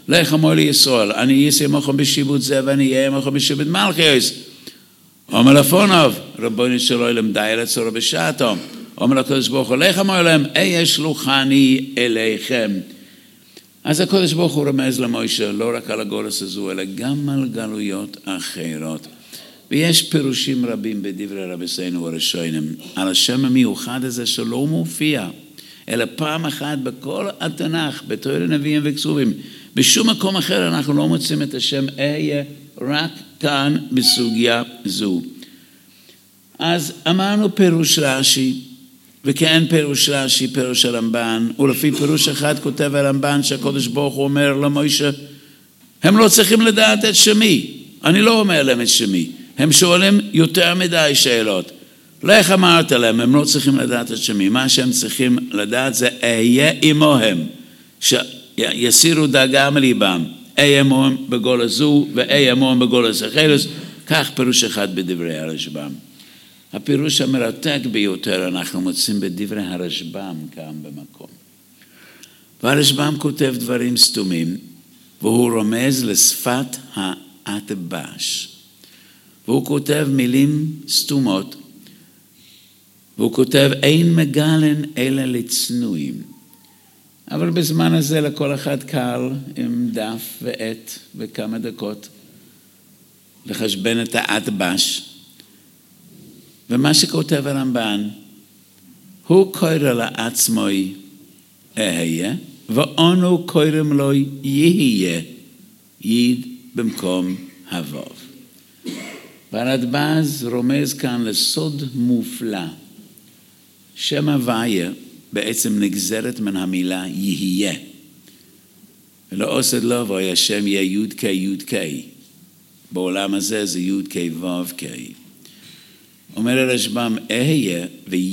לך אמור לישראל, אני אעשה עמכם בשיבוט זה ואני אהיה עמכם בשיבוט מלכיוס. אומר לפונוב, רבונו של עולם די לצורו בשעתו. אומר לקדוש ברוך הוא, לך אמור להם, איה שלוחני אליכם. אז הקדוש ברוך הוא רמז למוישה, לא רק על הגולס הזו, אלא גם על גלויות אחרות. ויש פירושים רבים בדברי רבותינו הראשונים, על השם המיוחד הזה שלא מופיע, אלא פעם אחת בכל התנ"ך, בתורה הנביאים וכתובים. בשום מקום אחר אנחנו לא מוצאים את השם אהיה, רק כאן בסוגיה זו. אז אמרנו פירוש רש"י, וכן פירוש רש"י, פירוש הרמב"ן, ולפי פירוש אחד כותב הרמב"ן שהקדוש ברוך הוא אומר למוישה, הם לא צריכים לדעת את שמי, אני לא אומר להם את שמי, הם שואלים יותר מדי שאלות. לך אמרת להם, הם לא צריכים לדעת את שמי, מה שהם צריכים לדעת זה אהיה עמהם, שיסירו דאגה מליבם, אהיה עמהם בגולה זו ואהיה עמהם בגולה אחרת, כך פירוש אחד בדברי הרשב"ם. הפירוש המרתק ביותר אנחנו מוצאים בדברי הרשב"ם כאן במקום. והרשב"ם כותב דברים סתומים, והוא רומז לשפת האטבש. והוא כותב מילים סתומות, והוא כותב אין מגלן אלא לצנועים. אבל בזמן הזה לכל אחד קל עם דף ועט וכמה דקות לחשבן את האטבש. ומה שכותב הרמב"ן, הוא קורא לעצמו אהיה, ואנו קוראים לו יהיה, יד במקום הוו. והרדב"ז רומז כאן לסוד מופלא. שם הוויה בעצם נגזרת מן המילה יהיה. ולא עושד לו בו השם יהיה יוד קי יוד קי. בעולם הזה זה יוד קי וו קי. אומר הרשב"ם, אהיה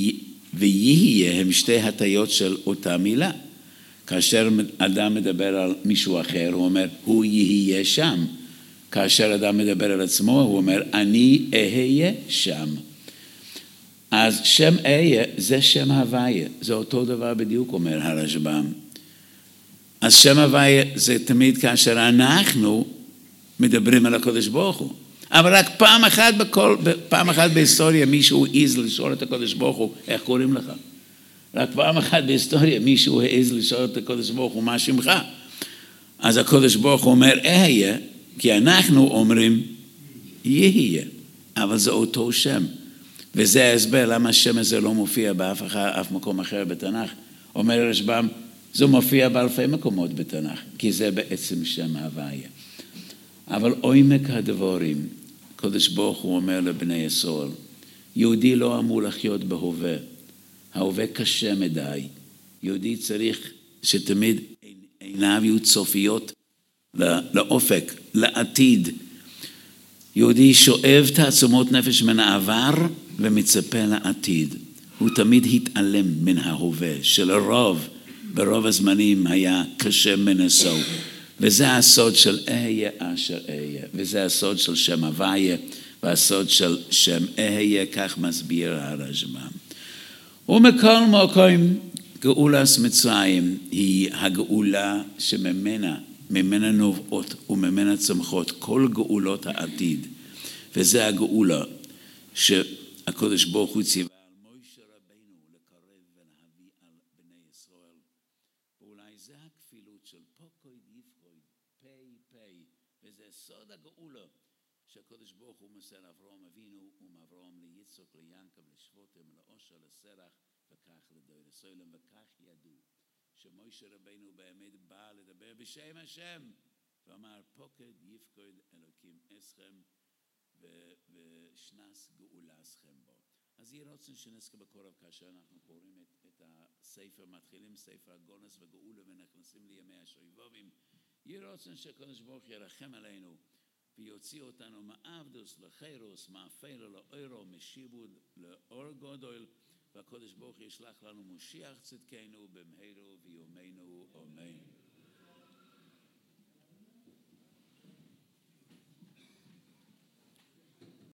ויהיה הם שתי הטיות של אותה מילה. כאשר אדם מדבר על מישהו אחר, הוא אומר, הוא יהיה שם. כאשר אדם מדבר על עצמו, הוא אומר, אני אהיה שם. אז שם אהיה זה שם הוויה. זה אותו דבר בדיוק, אומר הרשב"ם. אז שם הוויה זה תמיד כאשר אנחנו מדברים על הקדוש ברוך הוא. אבל רק פעם אחת בהיסטוריה מישהו העז לשאול את הקדוש ברוך הוא, איך קוראים לך? רק פעם אחת בהיסטוריה מישהו העז לשאול את הקדוש ברוך הוא, מה שמך? אז הקדוש ברוך הוא אומר, אהיה, כי אנחנו אומרים, יהיה, אבל זה אותו שם. וזה ההסבר למה השם הזה לא מופיע באף מקום אחר בתנ"ך. אומר הרשב"ם, זה מופיע באלפי מקומות בתנ"ך, כי זה בעצם שם הוויה. אבל עומק הדבורים, הקדוש ברוך הוא אומר לבני ישראל, יהודי לא אמור לחיות בהווה, ההווה קשה מדי, יהודי צריך שתמיד עיניו יהיו צופיות לאופק, לעתיד. יהודי שואב תעצומות נפש מן העבר ומצפה לעתיד. הוא תמיד התעלם מן ההווה, שלרוב, ברוב הזמנים היה קשה מנשוא. וזה הסוד של אהיה אשר אהיה, וזה הסוד של שם הוויה, והסוד של שם אהיה, כך מסביר הרשב"ם. ומכל מקום, גאולת מצרים היא הגאולה ממנה נובעות וממנה צמחות כל גאולות העתיד. וזה הגאולה שהקדוש ברוך הוא ציווה על מוישה רבנו לקרב ולהביא על בני ישראל. ואולי זה הכפילות של פוקוי יפקוי, פי, וזה סוד הגאולה שהקדוש ברוך הוא מסר אברהם אבינו ומאברהם ליצחק ליעקב לשבותם לאושר לסרח וכך לדור סולם, וכך ידעו שמוישה רבנו באמת בא לדבר בשם השם ואמר פוקד יפקוד אלוקים אסכם ושנס גאולה אסכם בו. אז יהיה רוצן שנזכה בקורב כאשר אנחנו קוראים את הספר, מתחילים ספר הגונס וגאולה ונכנסים לימי השויבובים. יהיה רוצן שקדוש ברוך ירחם עלינו ויוציא אותנו מעבדוס לחירוס, מאפלה לאוירו, משיבוד לאור גודל, והקדוש ברוך ישלח לנו משיח צדקנו במהרה בימינו אמן.